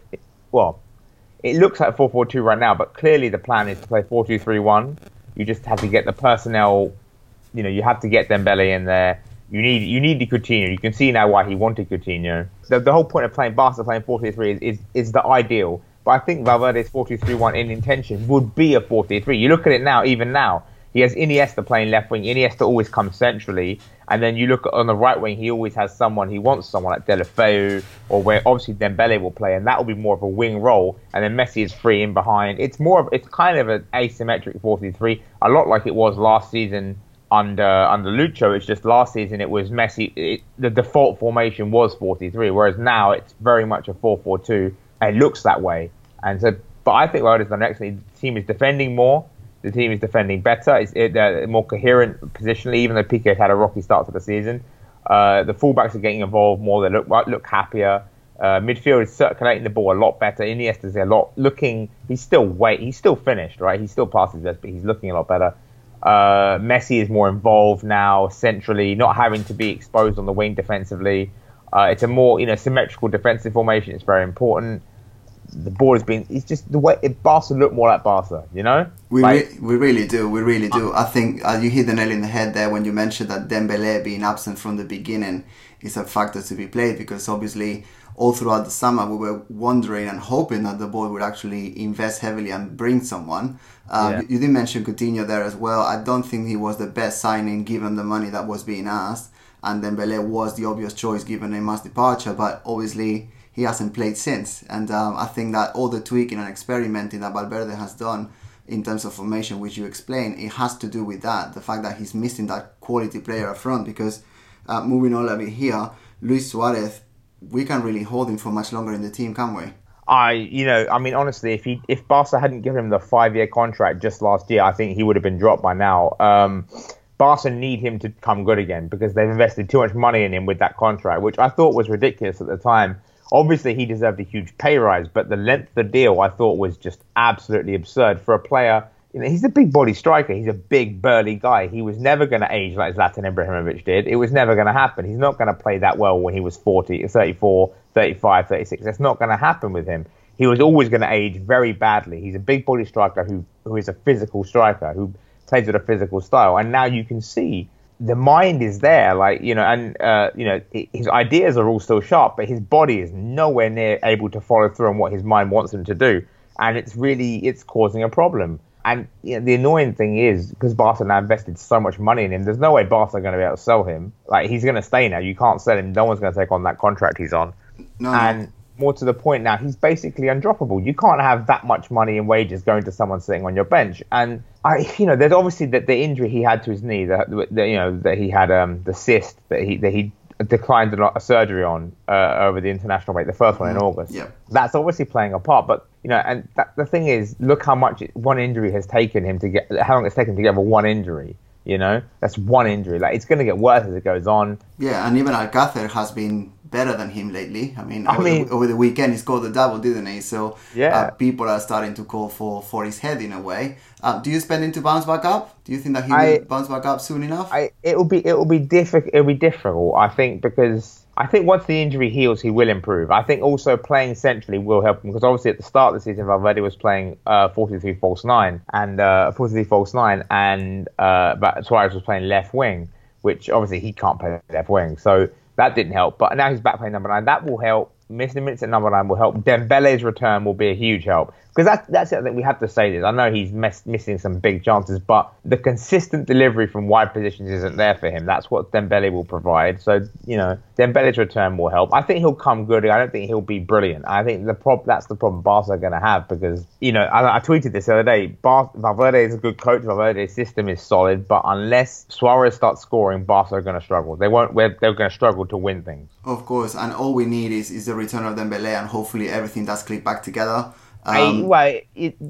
it looks like 4-4-2 right now, but clearly the plan is to play 4-2-3-1. You just have to get the personnel. You know, you have to get Dembele in there. You need the Coutinho. You can see now why he wanted Coutinho. The whole point of playing Barca playing 4-3-3 is the ideal. But I think Valverde's 4-2-3-1 in intention would be a 4-3-3. You look at it now, even now. He has Iniesta playing left wing. Iniesta always comes centrally. And then you look on the right wing, he always has someone, he wants someone like Deulofeu, or where obviously Dembele will play, and that will be more of a wing role. And then Messi is free in behind. It's kind of an asymmetric 4-3-3, a lot like it was last season under Lucho. It's just last season it was Messi. The default formation was 4-3-3, whereas now it's very much a 4-4-2. And it looks that way. And so, but I think Valverde's done excellently. The team is defending more. The team is defending better. They're more coherent positionally, even though Piqué had a rocky start to the season. The fullbacks are getting involved more. They look happier. Midfield is circulating the ball a lot better. Iniesta's a lot looking. He's still finished, right? He still passes best, but he's looking a lot better. Messi is more involved now centrally, not having to be exposed on the wing defensively. It's a more symmetrical defensive formation. It's very important. The ball has been. It's just the way Barca look more like Barca. You know, we really do. We really do. I think you hit the nail in the head there when you mentioned that Dembele being absent from the beginning is a factor to be played, because obviously all throughout the summer we were wondering and hoping that the board would actually invest heavily and bring someone. You did mention Coutinho there as well. I don't think he was the best signing given the money that was being asked, and Dembele was the obvious choice given Neymar's departure, but obviously he hasn't played since. And I think that all the tweaking and experimenting that Valverde has done in terms of formation, which you explained, it has to do with that, the fact that he's missing that quality player up front. Because moving on a bit here, Luis Suarez, we can't really hold him for much longer in the team, can we? Honestly, if Barca hadn't given him the 5-year contract just last year, I think he would have been dropped by now. Barca need him to come good again because they've invested too much money in him with that contract, which I thought was ridiculous at the time. Obviously, he deserved a huge pay rise, but the length of the deal I thought was just absolutely absurd for a player. He's a big body striker. He's a big, burly guy. He was never going to age like Zlatan Ibrahimovic did. It was never going to happen. He's not going to play that well when he was 40, 34, 35, 36. That's not going to happen with him. He was always going to age very badly. He's a big body striker who is a physical striker, who plays with a physical style. And now you can see the mind is there, his ideas are all still sharp, but his body is nowhere near able to follow through on what his mind wants him to do. And it's causing a problem. And the annoying thing is, because Barca now invested so much money in him, there's no way Barca are going to be able to sell him. Like, he's going to stay now. You can't sell him. No one's going to take on that contract he's on. No. More to the point now, he's basically undroppable. You can't have that much money in wages going to someone sitting on your bench. And there's obviously the injury he had to his knee, that he had the cyst that he declined a surgery on over the international break, the first one in August. Yeah. That's obviously playing a part. But the thing is, look how much one injury has taken him to get, how long it's taken to get over one injury. That's one injury. Like, it's going to get worse as it goes on. Yeah, and even Alcácer has been better than him lately. Over the weekend he scored the double, didn't he? So people are starting to call for his head in a way. Do you expect him to bounce back up? Do you think that he will bounce back up soon enough? It will be difficult. I think, because once the injury heals, he will improve. I think also playing centrally will help him, because obviously at the start of the season, Valverde was playing 4-3 false 9 and 4-3 false 9, and but Suarez was playing left wing, which obviously he can't play left wing, so that didn't help. But now he's back playing number 9. That will help. Missing minutes at number 9 will help. Dembele's return will be a huge help. Because that's it. I think we have to say this. I know he's missing some big chances, but the consistent delivery from wide positions isn't there for him. That's what Dembele will provide. So, Dembele's return will help. I think he'll come good. I don't think he'll be brilliant. I think that's the problem Barca are going to have because, I tweeted this the other day. Valverde is a good coach. Valverde's system is solid, but unless Suarez starts scoring, Barca are going to struggle. They're going to struggle to win things. Of course, and all we need is the return of Dembele, and hopefully everything does click back together. Look, I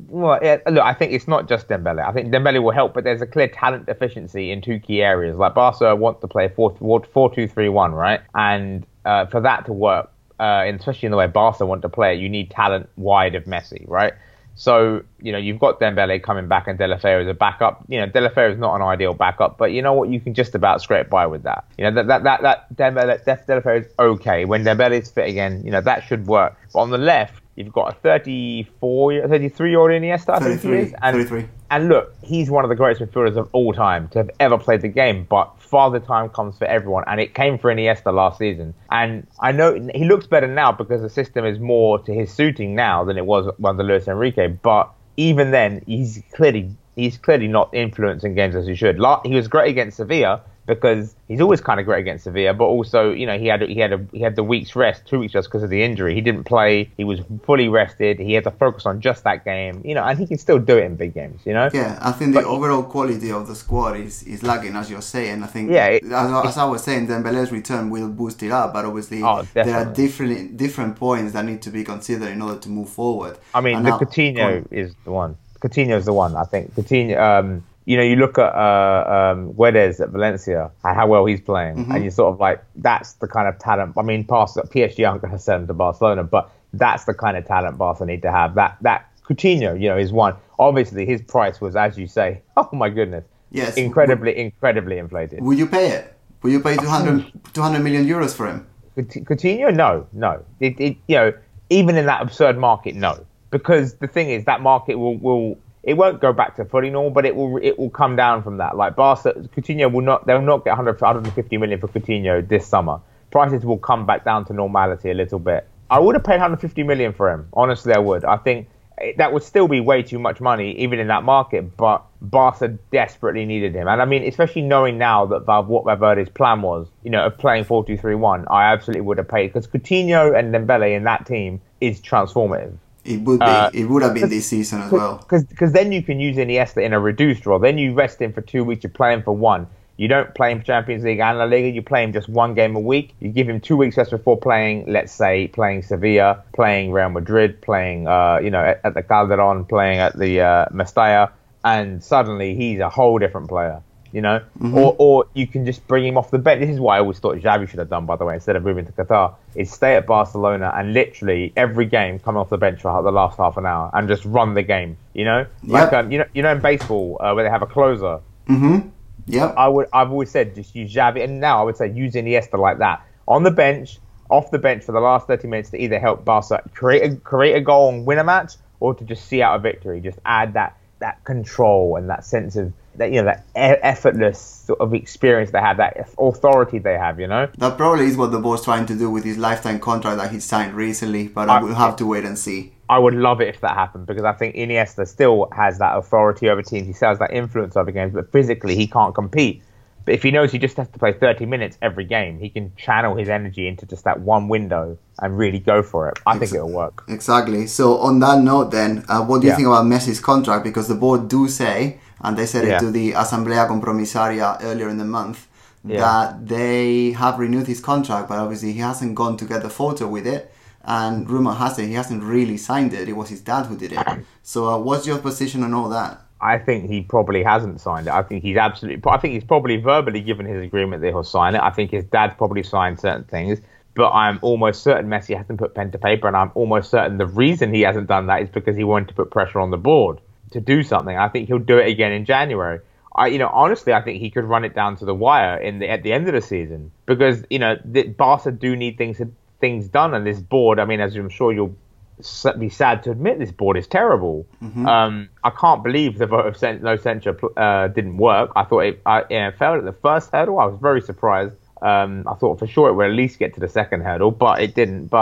think it's not just Dembele. I think Dembele will help, but there's a clear talent deficiency in 2 key areas. Like Barca want to play 4-2-3-1, right? And for that to work, and especially in the way Barca want to play it, you need talent wide of Messi, right? So, you've got Dembele coming back and Deulofeu as a backup. Deulofeu is not an ideal backup, but you know what? You can just about scrape by with that. That Deulofeu is okay. When Dembele is fit again, that should work. But on the left, you've got a 33-year-old Iniesta, I think he is. 33. And look, he's one of the greatest midfielders of all time to have ever played the game. But Father Time comes for everyone, and it came for Iniesta last season. And I know he looks better now because the system is more to his suiting now than it was under Luis Enrique. But even then, he's clearly not influencing games as he should. He was great against Sevilla because he's always kind of great against Sevilla, but also he had the 2 weeks rest because of the injury. He didn't play. He was fully rested. He had to focus on just that game, and he can still do it in big games, Yeah, I think the overall quality of the squad is lagging, as you're saying. I think, as I was saying, Dembele's return will boost it up, but obviously there are different points that need to be considered in order to move forward. I mean, Coutinho is the one. Coutinho is the one. I think Coutinho. You look at Guedes at Valencia and how well he's playing, and you're sort of like, that's the kind of talent. I mean, PSG aren't going to send him to Barcelona, but that's the kind of talent Barca need to have. That Coutinho, is one. Obviously, his price was, as you say, oh my goodness, yes, incredibly inflated. Will you pay it? Will you pay 200 million euros for him? Coutinho, no. Even in that absurd market, no, because the thing is that market will. It won't go back to fully normal, but it will come down from that. Like Coutinho they'll not get 150 million for Coutinho this summer. Prices will come back down to normality a little bit. I would have paid 150 million for him. Honestly, I would. I think that would still be way too much money, even in that market, but Barca desperately needed him. And I mean, especially knowing now that what Valverde's plan was, of playing 4-2-3-1, I absolutely would have paid, because Coutinho and Dembele in that team is transformative. It would be. It would have been this season as well. Because then you can use Iniesta in a reduced role. Then you rest him for 2 weeks. You play him for 1. You don't play him for Champions League and La Liga. You play him just 1 game a week. You give him 2 weeks rest before playing, let's say, playing Sevilla, playing Real Madrid, playing, at the Calderon, playing at the Mestalla, and suddenly he's a whole different player. Or you can just bring him off the bench. This is what I always thought Xavi should have done, by the way, instead of moving to Qatar, is stay at Barcelona and literally every game come off the bench for the last half an hour and just run the game. Like in baseball where they have a closer. Yeah. I've always said just use Xavi, and now I would say use Iniesta like that on the bench, off the bench for the last 30 minutes to either help Barca create a goal and win a match, or to just see out a victory. Just add that control and that sense of that effortless sort of experience they have, that authority they have, That probably is what the board's trying to do with his lifetime contract that he signed recently, but I will have to wait and see. I would love it if that happened, because I think Iniesta still has that authority over teams. He still has that influence over games, but physically he can't compete. But if he knows he just has to play 30 minutes every game, he can channel his energy into just that one window and really go for it. I think it'll work. Exactly. So on that note then, what do you think about Messi's contract? Because the board do say, and they said it to the Asamblea Compromisaria earlier in the month, that they have renewed his contract, but obviously he hasn't gone to get the photo with it. And rumor has it he hasn't really signed it. It was his dad who did it. So what's your position on all that? I think he probably hasn't signed it. I think he's probably verbally given his agreement that he'll sign it. I think his dad's probably signed certain things. But I'm almost certain Messi hasn't put pen to paper, and I'm almost certain the reason he hasn't done that is because he wanted to put pressure on the board to do something. I think he'll do it again in January. Honestly, I think he could run it down to the wire at the end of the season, because Barca do need things done, and this board, I mean, as I'm sure you'll be sad to admit, this board is terrible. I can't believe the vote of no censure didn't work. I thought it failed at the first hurdle. I was very surprised. I thought for sure it would at least get to the second hurdle, but it didn't. But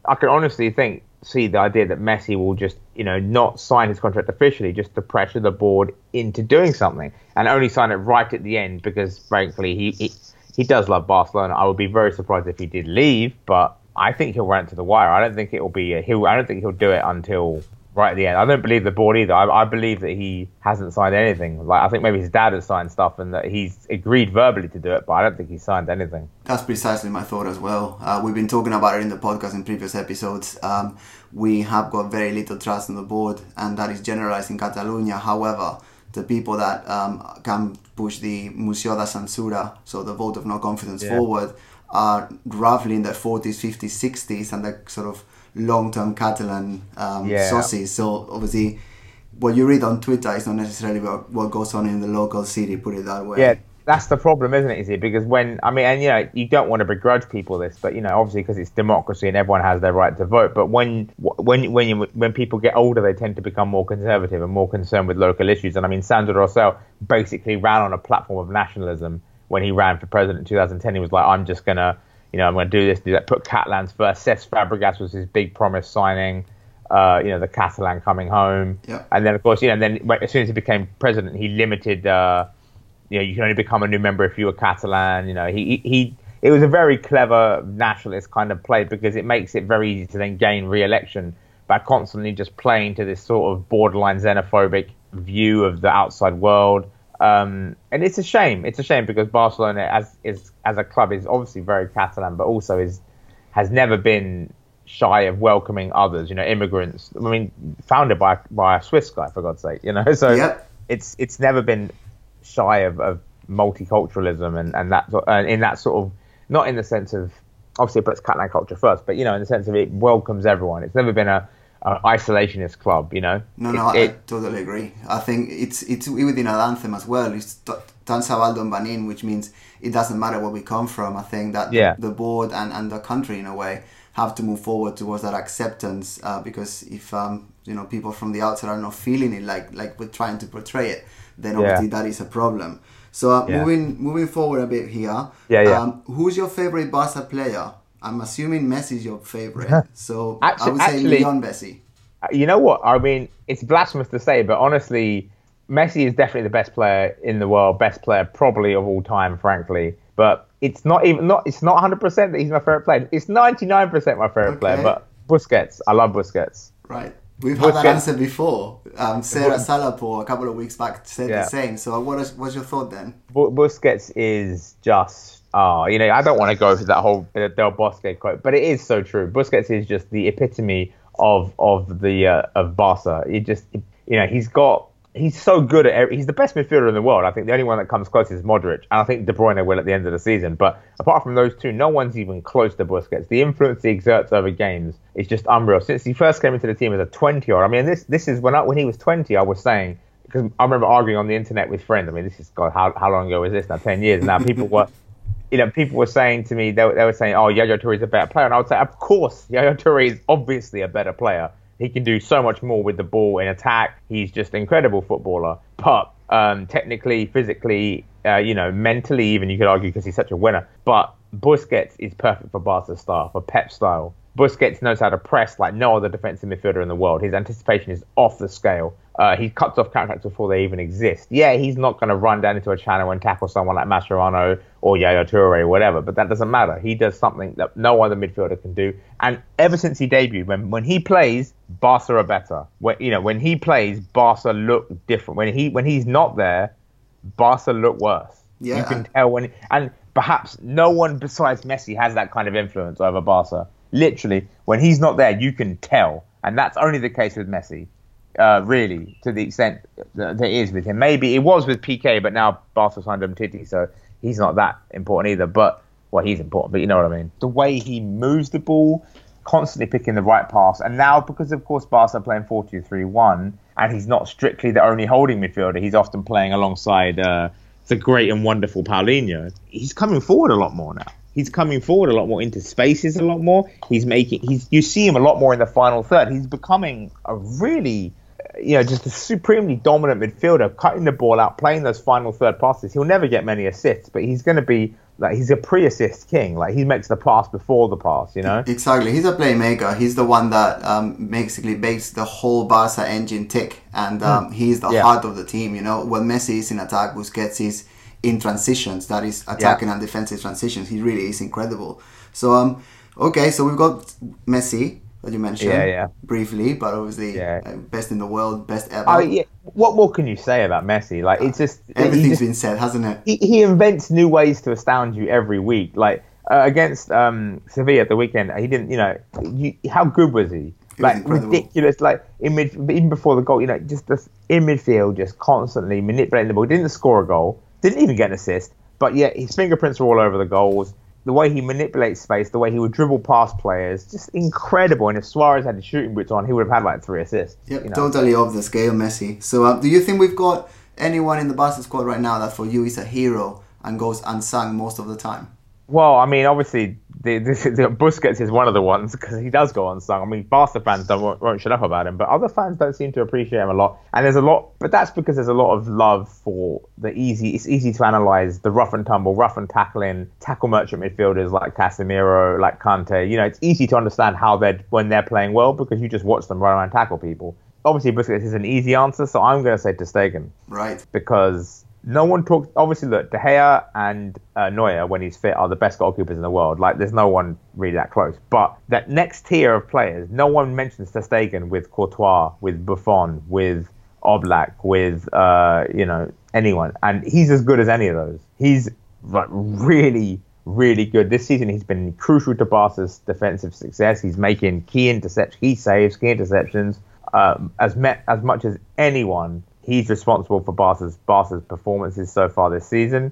I can honestly see the idea that Messi will just, not sign his contract officially, just to pressure the board into doing something, and only sign it right at the end because, frankly, he does love Barcelona. I would be very surprised if he did leave, but I think he'll run it to the wire. I don't think it'll be. I don't think he'll do it until right at the end. I don't believe the board either. I believe that he hasn't signed anything. Like, I think maybe his dad has signed stuff and that he's agreed verbally to do it, but I don't think he's signed anything. That's precisely my thought as well. We've been talking about it in the podcast in previous episodes. We have got very little trust in the board, and that is generalized in Catalonia. However, the people that can push the moció de censura, so the vote of no confidence forward, are roughly in their 40s, 50s, 60s, and they're sort of long-term Catalan socies. So obviously what you read on Twitter is not necessarily what goes on in the local city, put it that way. Yeah, that's the problem, isn't it? Is it? Because you don't want to begrudge people this, but obviously because it's democracy and everyone has their right to vote. But when people get older, they tend to become more conservative and more concerned with local issues. And Sandro Rosell basically ran on a platform of nationalism when he ran for president in 2010. He was like, I'm just gonna, I'm gonna do this, do that, put Catalans first. Cesc Fabregas was his big promise signing. The Catalan coming home, and then of course, then as soon as he became president, he limited. You can only become a new member if you were Catalan. It was a very clever nationalist kind of play because it makes it very easy to then gain re-election by constantly just playing to this sort of borderline xenophobic view of the outside world. And it's a shame. It's a shame because Barcelona, as a club, is obviously very Catalan, but also has never been shy of welcoming others. Immigrants. Founded by a Swiss guy, for God's sake. So it's never been shy of multiculturalism and that in that sort of, not in the sense of, obviously it puts Catalan culture first, but in the sense of it welcomes everyone. It's never been a isolationist club. I totally agree. I think it's within our anthem as well. It's Tan Sabaldo and Banin, which means it doesn't matter where we come from. I think that the board and the country in a way have to move forward towards that acceptance, because if people from the outside are not feeling it like we're trying to portray it, then obviously that is a problem. So moving forward a bit here, who's your favorite Barca player? I'm assuming Messi is your favorite, so I would say Leon Messi. You know what? It's blasphemous to say, but honestly, Messi is definitely the best player in the world, best player probably of all time, frankly. But it's not 100% that he's my favorite player. It's 99% my favorite player. But Busquets, I love Busquets. Right. We've had that answer before. Sarah Salapo a couple of weeks back said the same. So what's your thought then? Busquets is just, I don't want to go through that whole Del Bosque quote, but it is so true. Busquets is just the epitome of Barca. He's so good at he's the best midfielder in the world. I think the only one that comes close is Modric, and I think De Bruyne will at the end of the season. But apart from those two, no one's even close to Busquets. The influence he exerts over games is just unreal. Since he first came into the team as a 20-year-old, this is when he was 20, I was saying, because I remember arguing on the internet with friends. This is, God, how long ago was this now? 10 years now. People were people were saying to me, they were saying, oh, Yaya Toure is a better player. And I would say, of course, Yaya Toure is obviously a better player. He can do so much more with the ball in attack. He's just an incredible footballer. But technically, physically, mentally even, you could argue because he's such a winner. But Busquets is perfect for Barca's style, for Pep style. Busquets knows how to press like no other defensive midfielder in the world. His anticipation is off the scale. He cuts off counterattacks before they even exist. Yeah, he's not going to run down into a channel and tackle someone like Mascherano or Yaya Toure or whatever, but that doesn't matter. He does something that no other midfielder can do. And ever since he debuted, when he plays, Barca are better. When he plays, Barca look different. When he's not there, Barca look worse. Yeah. You can tell and perhaps no one besides Messi has that kind of influence over Barca. Literally, when he's not there, you can tell. And that's only the case with Messi. Really, to the extent that it is with him. Maybe it was with PK, but now Barca signed Umtiti, so he's not that important either. But, he's important, but you know what I mean. The way he moves the ball, constantly picking the right pass, and now, because of course Barca are playing 4-2-3-1, and he's not strictly the only holding midfielder, he's often playing alongside the great and wonderful Paulinho. He's coming forward a lot more now. He's coming forward a lot more into spaces a lot more. You see him a lot more in the final third. He's becoming a really, just a supremely dominant midfielder, cutting the ball out, playing those final third passes. He'll never get many assists, but he's going to be like he's a pre-assist king. Like he makes the pass before the pass, you know. Exactly, he's a playmaker. He's the one that basically makes the whole Barca engine tick, and he's the heart of the team. You know, when Messi is in attack, Busquets is in transitions. That is attacking and defensive transitions. He really is incredible. So okay, so we've got Messi that you mentioned briefly, but obviously best in the world, best ever. Oh yeah. What more can you say about Messi? Like it's just everything's been said, hasn't it? He invents new ways to astound you every week. Like against Sevilla at the weekend, he didn't. You know, how good was he? Like ridiculous. Like even before the goal, you know, just in midfield, just constantly manipulating the ball. Didn't score a goal. Didn't even get an assist. But yet his fingerprints are all over the goals. The way he manipulates space, the way he would dribble past players, just incredible. And if Suarez had his shooting boots on, he would have had like 3 assists. Yep, you know? Totally off the scale, Messi. So do you think we've got anyone in the Barca squad right now that for you is a hero and goes unsung most of the time? Well, I mean, obviously, the Busquets is one of the ones because he does go unsung. I mean, Barca fans won't shut up about him, but other fans don't seem to appreciate him a lot. And there's a lot, but that's because there's a lot of love for it's easy to analyze the rough and tumble, rough and tackle merchant midfielders like Casemiro, like Kante. You know, it's easy to understand when they're playing well because you just watch them run around and tackle people. Obviously, Busquets is an easy answer, so I'm going to say Ter Stegen. Right. Because no one talks. Obviously, look, De Gea and Neuer, when he's fit, are the best goalkeepers in the world. Like, there's no one really that close. But that next tier of players, no one mentions Ter Stegen with Courtois, with Buffon, with Oblak, with anyone, and he's as good as any of those. He's like really, really good this season. He's been crucial to Barca's defensive success. He's making key saves, key interceptions. As much as anyone. He's responsible for Barca's performances so far this season.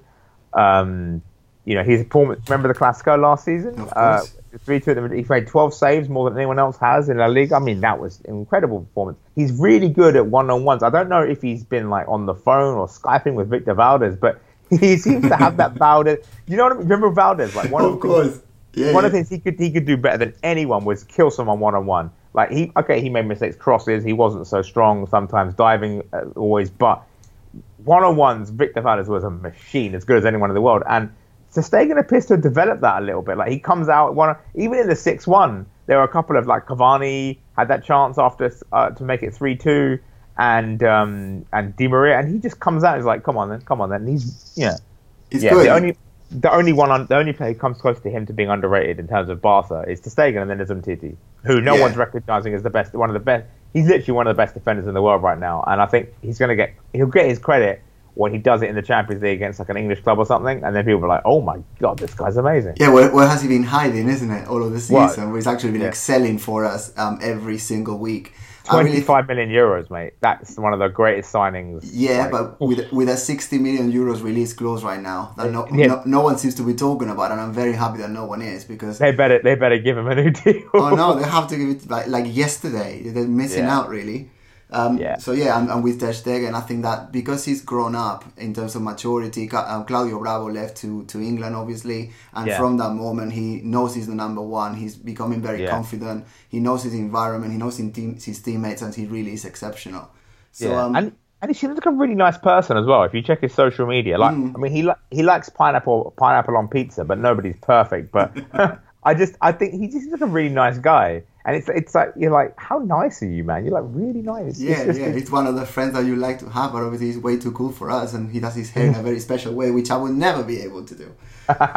His performance. Remember the Clásico last season? Of course. 3-2. He made 12 saves, more than anyone else has in La Liga. I mean, that was an incredible performance. He's really good at one-on-ones. I don't know if he's been like on the phone or Skyping with Victor Valdez, but he seems to have that Valdez. You know what I mean? Remember Valdez? Like one of the things he could do better than anyone was kill someone one-on-one. Like he made mistakes, crosses. He wasn't so strong sometimes, diving always. But one-on-ones, Victor Valdez was a machine, as good as anyone in the world. And Ter Stegen appears to have developed that a little bit. Like he comes out even in the 6-1, there were a couple of like Cavani had that chance after to make it 3-2, and Di Maria, and he just comes out. He's like, come on then. And he's good. The only player who comes close to him to being underrated in terms of Barca is Ter Stegen, and then there's Umtiti, who no one's recognizing as one of the best. He's literally one of the best defenders in the world right now, and I think he'll get his credit when he does it in the Champions League against like an English club or something, and then people are like, "Oh my god, this guy's amazing." Yeah, where has he been hiding, isn't it? All of the season, where he's actually been excelling for us every single week. 25 million euros, mate. That's one of the greatest signings. Yeah, but with a 60 million euros release clause right now, that no one seems to be talking about, and I'm very happy that no one is, because they better give him a new deal. Oh no, they have to give it like yesterday. They're missing out really. So I'm with Ter Stegen. I think that because he's grown up in terms of maturity, Claudio Bravo left to England, obviously, and from that moment he knows he's the number one. He's becoming very confident. He knows his environment. He knows his teammates, and he really is exceptional. So and he seems like a really nice person as well. If you check his social media, I mean, he likes pineapple on pizza, but nobody's perfect. But I think he just seems like a really nice guy. And it's like, you're like, how nice are you, man? You're like really nice. It's one of the friends that you like to have, but obviously he's way too cool for us, and he does his hair in a very special way, which I would never be able to do.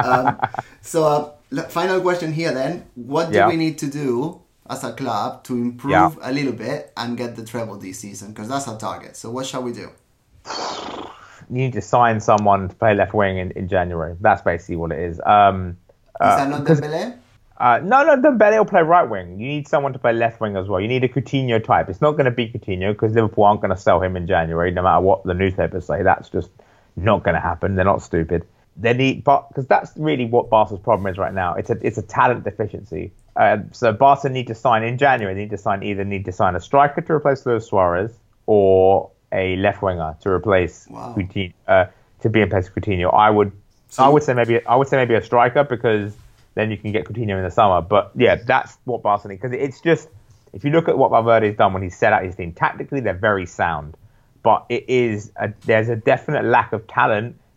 Final question here then. What do we need to do as a club to improve a little bit and get the treble this season? Because that's our target. So what shall we do? You need to sign someone to play left wing in January. That's basically what it is. Is that not Dembele? No, Dembele will play right wing. You need someone to play left wing as well. You need a Coutinho type. It's not going to be Coutinho because Liverpool aren't going to sell him in January, no matter what the newspapers say. That's just not going to happen. They're not stupid. Because that's really what Barca's problem is right now. It's a talent deficiency. So Barca need to sign in January. They need to sign a striker to replace Luis Suarez, or a left winger to replace Coutinho, to be in place of Coutinho. I would say maybe a striker, because then you can get Coutinho in the summer. But yeah, that's what Barca need. Because it's just, if you look at what Valverde's done when he set out his team, tactically they're very sound. But there's a definite lack of talent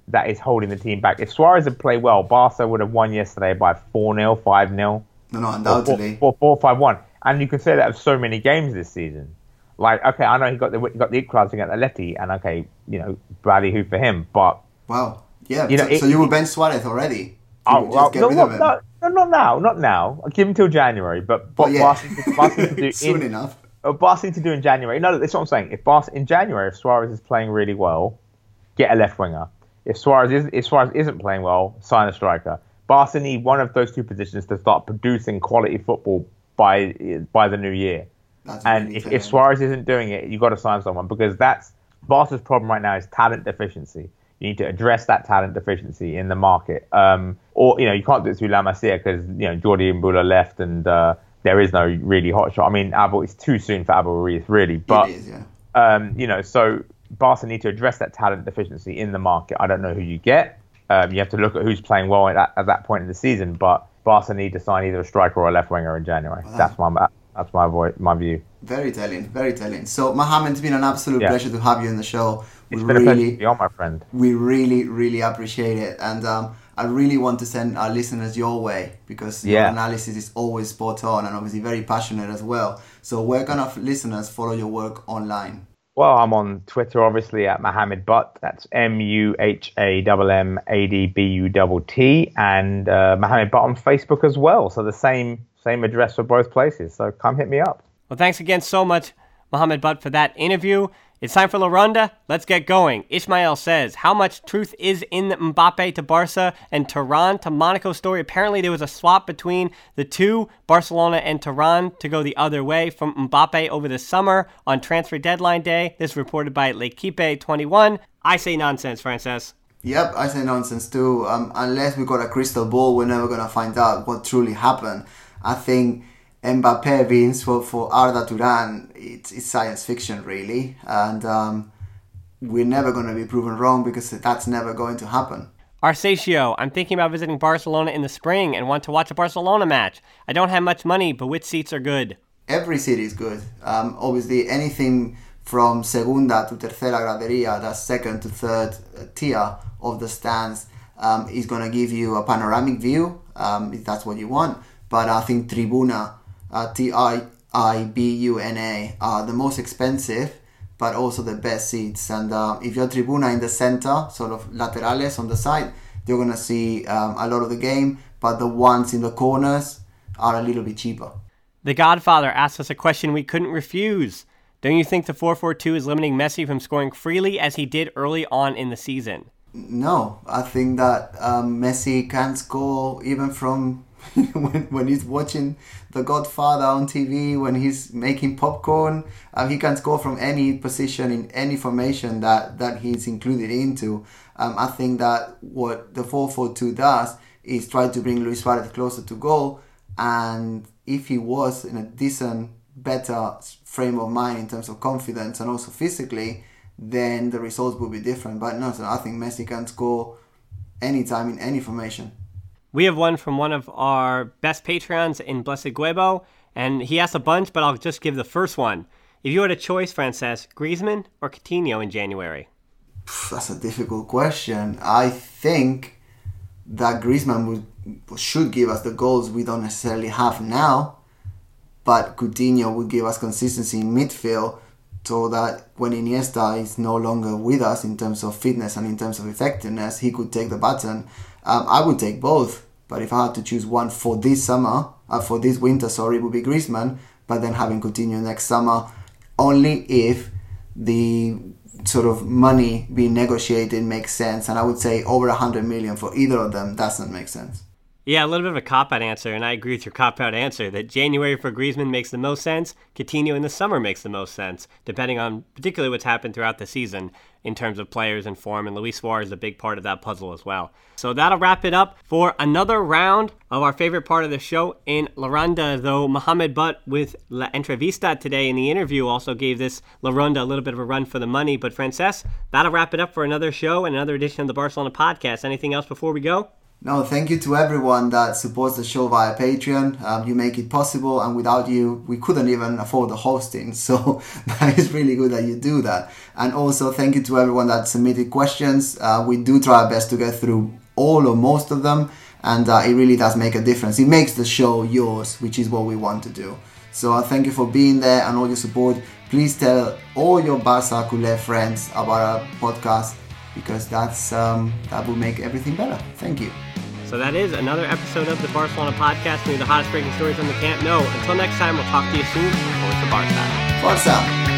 that is holding the team back. If Suarez had played well, Barca would have won yesterday by 4-0, 5-0. No, undoubtedly. 4-5-1. And you can say that of so many games this season. Like, okay, I know he got the equaliser against Atleti, and okay, bloody who for him, but... Wow. Yeah, so you will bench Suarez already? Not now. I'll give him till January, but Barca to do soon enough. Barca to do in January. No, that's what I'm saying. If Barca in January, if Suarez is playing really well, get a left winger. If Suarez isn't playing well, sign a striker. Barca need one of those two positions to start producing quality football by the new year. And if Suarez isn't doing it, you've got to sign someone, because that's Barca's problem right now is talent deficiency. You need to address that talent deficiency in the market. Or you can't do it through La Masia because Jordi Mbula left and there is no really hot shot. I mean, it's too soon for Abel Ruiz, really. But it is, yeah. So Barca need to address that talent deficiency in the market. I don't know who you get. You have to look at who's playing well at that point in the season. But Barca need to sign either a striker or a left winger in January. Wow. That's my view. Very telling. So, Mohamed, it's been an absolute pleasure to have you in the show. It's been a pleasure to be on, my friend. We really, really appreciate it. And I really want to send our listeners your way, because your analysis is always spot on and obviously very passionate as well. So where can our listeners follow your work online? Well, I'm on Twitter, obviously, at Mohamed Butt. That's MUHAMMADBUTT. And Mohamed Butt on Facebook as well. So the same address for both places. So come hit me up. Well, thanks again so much, Mohamed Butt, for that interview. It's time for La Ronda. Let's get going. Ismail says, how much truth is in the Mbappe to Barca and Tehran to Monaco story? Apparently there was a swap between the two, Barcelona and Tehran, to go the other way from Mbappe over the summer on transfer deadline day. This is reported by L'Equipe 21. I say nonsense, Frances. Yep, I say nonsense too. Unless we got a crystal ball, we're never going to find out what truly happened. I think Mbappe being for Arda Turan, it's science fiction, really. And we're never going to be proven wrong, because that's never going to happen. Arcetio, I'm thinking about visiting Barcelona in the spring and want to watch a Barcelona match. I don't have much money, but which seats are good? Every seat is good. Obviously, anything from segunda to tercera gradería, that's second to third tier of the stands, is going to give you a panoramic view, if that's what you want. But I think Tribuna, Tribuna, are the most expensive, but also the best seats. And if you're Tribuna in the center, sort of laterales on the side, you're going to see a lot of the game, but the ones in the corners are a little bit cheaper. The Godfather asked us a question we couldn't refuse. Don't you think the 4-4-2 is limiting Messi from scoring freely as he did early on in the season? No, I think that Messi can score even from when he's watching The Godfather on TV, when he's making popcorn. He can score from any position in any formation that he's included into. I think that what the 4-4-2 does is try to bring Luis Suarez closer to goal, and if he was in a decent, better frame of mind in terms of confidence and also physically, then the results will be different. But no, so I think Messi can score anytime in any formation. We have one from one of our best Patreons in Blessed Guebo, and he asked a bunch, but I'll just give the first one. If you had a choice, Frances, Griezmann or Coutinho in January? That's a difficult question. I think that Griezmann should give us the goals we don't necessarily have now, but Coutinho would give us consistency in midfield, so that when Iniesta is no longer with us in terms of fitness and in terms of effectiveness, he could take the baton. I would take both, but if I had to choose one for this winter, it would be Griezmann, but then having Coutinho next summer, only if the sort of money being negotiated makes sense. And I would say over 100 million for either of them doesn't make sense. Yeah, a little bit of a cop-out answer, and I agree with your cop-out answer that January for Griezmann makes the most sense, Coutinho in the summer makes the most sense, depending on particularly what's happened throughout the season in terms of players and form, and Luis Suarez is a big part of that puzzle as well. So that'll wrap it up for another round of our favorite part of the show in La Ronda, though Mohamed Butt with La Entrevista today in the interview also gave this La Ronda a little bit of a run for the money. But Frances, that'll wrap it up for another show and another edition of the Barcelona podcast. Anything else before we go? No, thank you to everyone that supports the show via Patreon. You make it possible, and without you, we couldn't even afford the hosting. So that is really good that you do that. And also, thank you to everyone that submitted questions. We do try our best to get through all or most of them, and it really does make a difference. It makes the show yours, which is what we want to do. So thank you for being there and all your support. Please tell all your Barça Culé friends about our podcast, because that will make everything better. Thank you. So that is another episode of the Barcelona Podcast, maybe the hottest breaking stories on the Camp Nou. Until next time, we'll talk to you soon. Forza Barça. Forza!